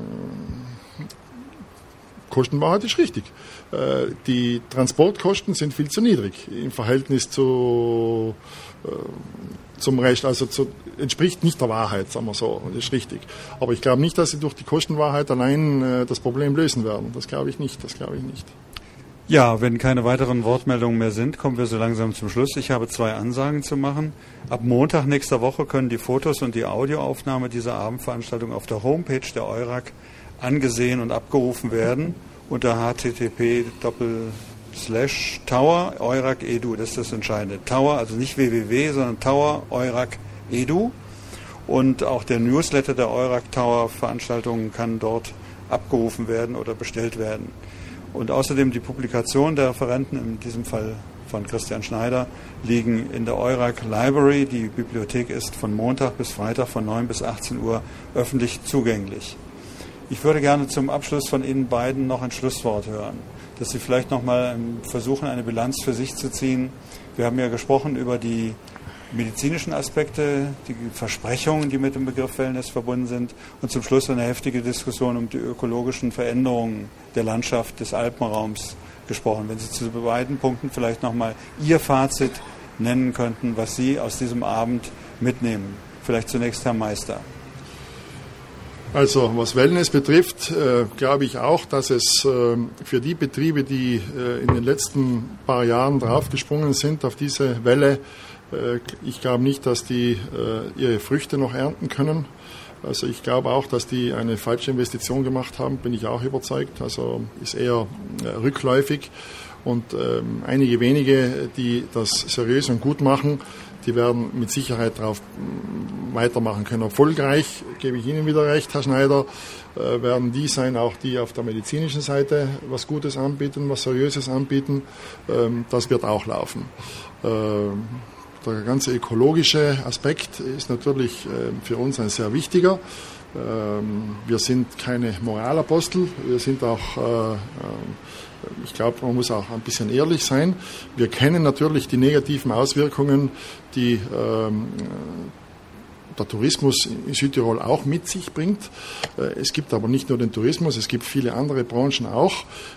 Kostenwahrheit ist richtig. Die Transportkosten sind viel zu niedrig im Verhältnis zum Rest. Also entspricht nicht der Wahrheit, sagen wir so. Das ist richtig. Aber ich glaube nicht, dass Sie durch die Kostenwahrheit allein das Problem lösen werden. Das glaube ich nicht. Ja, wenn keine weiteren Wortmeldungen mehr sind, kommen wir so langsam zum Schluss. Ich habe 2 Ansagen zu machen. Ab Montag nächster Woche können die Fotos und die Audioaufnahme dieser Abendveranstaltung auf der Homepage der EURAG angesehen und abgerufen werden unter http://tower EURAG.edu. Das ist das Entscheidende. Tower, also nicht www, sondern Tower EURAG.edu. Und auch der Newsletter der EURAG Tower Veranstaltungen kann dort abgerufen werden oder bestellt werden. Und außerdem die Publikationen der Referenten, in diesem Fall von Christian Schneider, liegen in der EURAG Library. Die Bibliothek ist von Montag bis Freitag von 9 bis 18 Uhr öffentlich zugänglich. Ich würde gerne zum Abschluss von Ihnen beiden noch ein Schlusswort hören, dass Sie vielleicht nochmal versuchen, eine Bilanz für sich zu ziehen. Wir haben ja gesprochen über die medizinischen Aspekte, die Versprechungen, die mit dem Begriff Wellness verbunden sind und zum Schluss eine heftige Diskussion um die ökologischen Veränderungen der Landschaft des Alpenraums gesprochen. Wenn Sie zu beiden Punkten vielleicht nochmal Ihr Fazit nennen könnten, was Sie aus diesem Abend mitnehmen. Vielleicht zunächst Herr Meister. Also was Wellness betrifft, glaube ich auch, dass es für die Betriebe, die in den letzten paar Jahren draufgesprungen sind auf diese Welle, Ich glaube nicht, dass die ihre Früchte noch ernten können. Also ich glaube auch, dass die eine falsche Investition gemacht haben, bin ich auch überzeugt. Also ist eher rückläufig. Und einige wenige, die das seriös und gut machen, die werden mit Sicherheit darauf weitermachen können. Erfolgreich, gebe ich Ihnen wieder recht, Herr Schneider, werden die sein, auch die auf der medizinischen Seite was Gutes anbieten, was Seriöses anbieten. Das wird auch laufen. Der ganze ökologische Aspekt ist natürlich für uns ein sehr wichtiger. Wir sind keine Moralapostel, wir sind auch, ich glaube, man muss auch ein bisschen ehrlich sein. Wir kennen natürlich die negativen Auswirkungen, die der Tourismus in Südtirol auch mit sich bringt. Es gibt aber nicht nur den Tourismus, es gibt viele andere Branchen auch.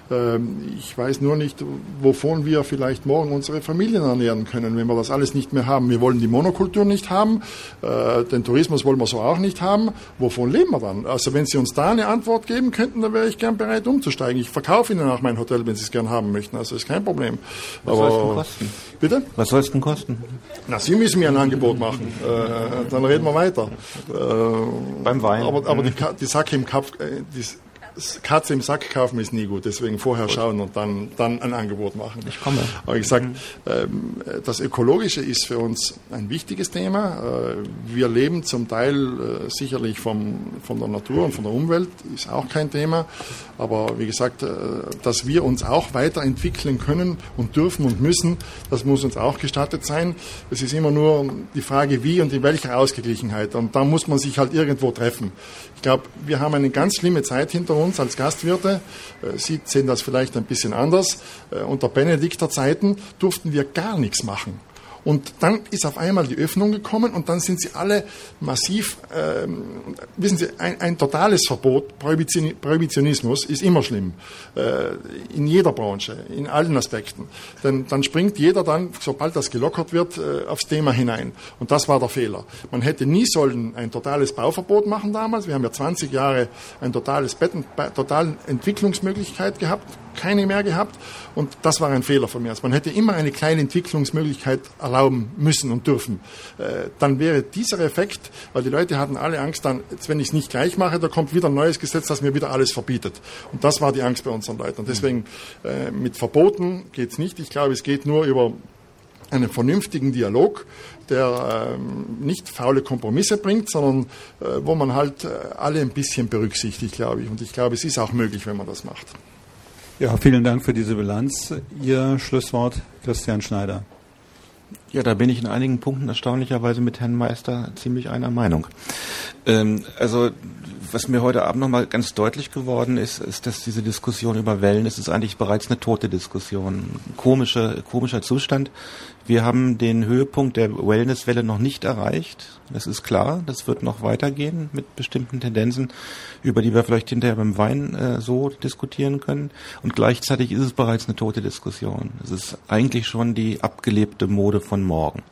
Ich weiß nur nicht, wovon wir vielleicht morgen unsere Familien ernähren können, wenn wir das alles nicht mehr haben. Wir wollen die Monokultur nicht haben, den Tourismus wollen wir so auch nicht haben. Wovon leben wir dann? Also wenn Sie uns da eine Antwort geben könnten, dann wäre ich gern bereit umzusteigen. Ich verkaufe Ihnen auch mein Hotel, wenn Sie es gern haben möchten. Also ist kein Problem. Was soll es denn kosten? Bitte? Was soll es denn kosten? Na, Sie müssen mir ein Angebot machen. Dann reden wir weiter. Beim Wein. Aber die Sache im Kopf, die Katze im Sack kaufen ist nie gut. Deswegen vorher schauen und dann ein Angebot machen. Ich komme. Aber ich sage, das Ökologische ist für uns ein wichtiges Thema. Wir leben zum Teil sicherlich von der Natur und von der Umwelt, ist auch kein Thema. Aber wie gesagt, dass wir uns auch weiterentwickeln können und dürfen und müssen, das muss uns auch gestattet sein. Es ist immer nur die Frage, wie und in welcher Ausgeglichenheit. Und da muss man sich halt irgendwo treffen. Ich glaube, wir haben eine ganz schlimme Zeit hinter uns als Gastwirte. Sie sehen das vielleicht ein bisschen anders. Unter Benedikter Zeiten durften wir gar nichts machen. Und dann ist auf einmal die Öffnung gekommen und dann sind sie alle massiv, wissen Sie, ein totales Verbot, Prohibitionismus ist immer schlimm, in jeder Branche, in allen Aspekten. Denn dann springt jeder dann, sobald das gelockert wird, aufs Thema hinein. Und das war der Fehler. Man hätte nie sollen ein totales Bauverbot machen damals. Wir haben ja 20 Jahre ein totale Entwicklungsmöglichkeit gehabt, keine mehr gehabt. Und das war ein Fehler von mir. Also man hätte immer eine kleine Entwicklungsmöglichkeit erlauben müssen und dürfen. Dann wäre dieser Effekt, weil die Leute hatten alle Angst, dann, jetzt, wenn ich es nicht gleich mache, da kommt wieder ein neues Gesetz, das mir wieder alles verbietet. Und das war die Angst bei unseren Leuten. Und deswegen mit Verboten geht es nicht. Ich glaube, es geht nur über einen vernünftigen Dialog, der nicht faule Kompromisse bringt, sondern wo man halt alle ein bisschen berücksichtigt, glaube ich. Und ich glaube, es ist auch möglich, wenn man das macht. Ja, vielen Dank für diese Bilanz. Ihr Schlusswort, Christian Schneider. Ja, da bin ich in einigen Punkten erstaunlicherweise mit Herrn Meister ziemlich einer Meinung. Also, was mir heute Abend nochmal ganz deutlich geworden ist, dass diese Diskussion über Wellness ist eigentlich bereits eine tote Diskussion. Komischer Zustand. Wir haben den Höhepunkt der Wellnesswelle noch nicht erreicht. Das ist klar. Das wird noch weitergehen mit bestimmten Tendenzen, über die wir vielleicht hinterher beim Wein so diskutieren können. Und gleichzeitig ist es bereits eine tote Diskussion. Es ist eigentlich schon die abgelebte Mode von morgen.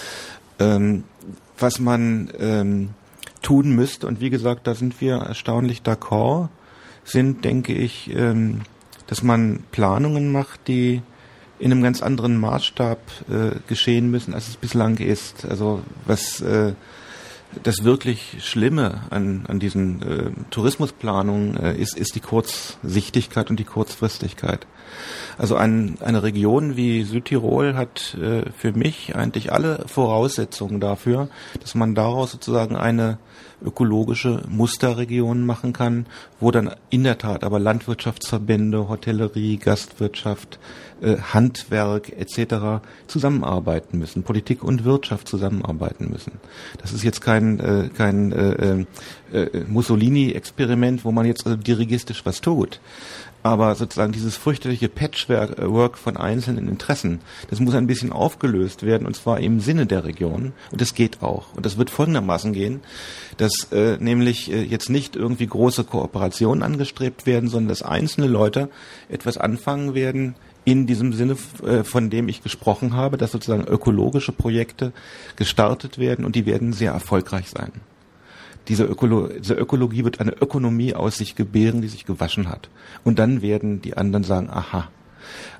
Was man tun müsste, und wie gesagt, da sind wir erstaunlich d'accord, sind, denke ich, dass man Planungen macht, die in einem ganz anderen Maßstab geschehen müssen, als es bislang ist. Also was das wirklich Schlimme an diesen Tourismusplanungen ist die Kurzsichtigkeit und die Kurzfristigkeit. Also eine Region wie Südtirol hat für mich eigentlich alle Voraussetzungen dafür, dass man daraus sozusagen eine ökologische Musterregion machen kann, wo dann in der Tat aber Landwirtschaftsverbände, Hotellerie, Gastwirtschaft, Handwerk etc. zusammenarbeiten müssen, Politik und Wirtschaft zusammenarbeiten müssen. Das ist jetzt kein Mussolini-Experiment, wo man jetzt also dirigistisch was tut. Aber sozusagen dieses fürchterliche Patchwork von einzelnen Interessen, das muss ein bisschen aufgelöst werden, und zwar im Sinne der Region. Und das geht auch. Und das wird folgendermaßen gehen, dass nämlich jetzt nicht irgendwie große Kooperationen angestrebt werden, sondern dass einzelne Leute etwas anfangen werden, in diesem Sinne, von dem ich gesprochen habe, dass sozusagen ökologische Projekte gestartet werden, und die werden sehr erfolgreich sein. Diese Ökologie wird eine Ökonomie aus sich gebären, die sich gewaschen hat. Und dann werden die anderen sagen, aha.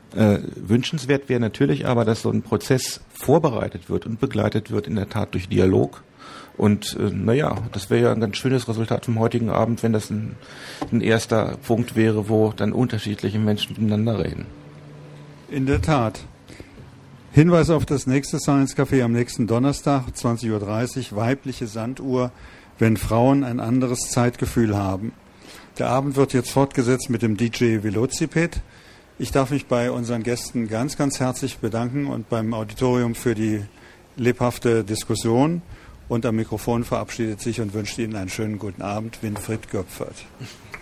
Wünschenswert wäre natürlich aber, dass so ein Prozess vorbereitet wird und begleitet wird, in der Tat durch Dialog. Und das wäre ja ein ganz schönes Resultat vom heutigen Abend, wenn das ein erster Punkt wäre, wo dann unterschiedliche Menschen miteinander reden. In der Tat. Hinweis auf das nächste Science Café am nächsten Donnerstag, 20.30 Uhr, weibliche Sanduhr, wenn Frauen ein anderes Zeitgefühl haben. Der Abend wird jetzt fortgesetzt mit dem DJ Velociped. Ich darf mich bei unseren Gästen ganz, ganz herzlich bedanken und beim Auditorium für die lebhafte Diskussion. Und am Mikrofon verabschiedet sich und wünscht Ihnen einen schönen guten Abend, Winfried Göpfert.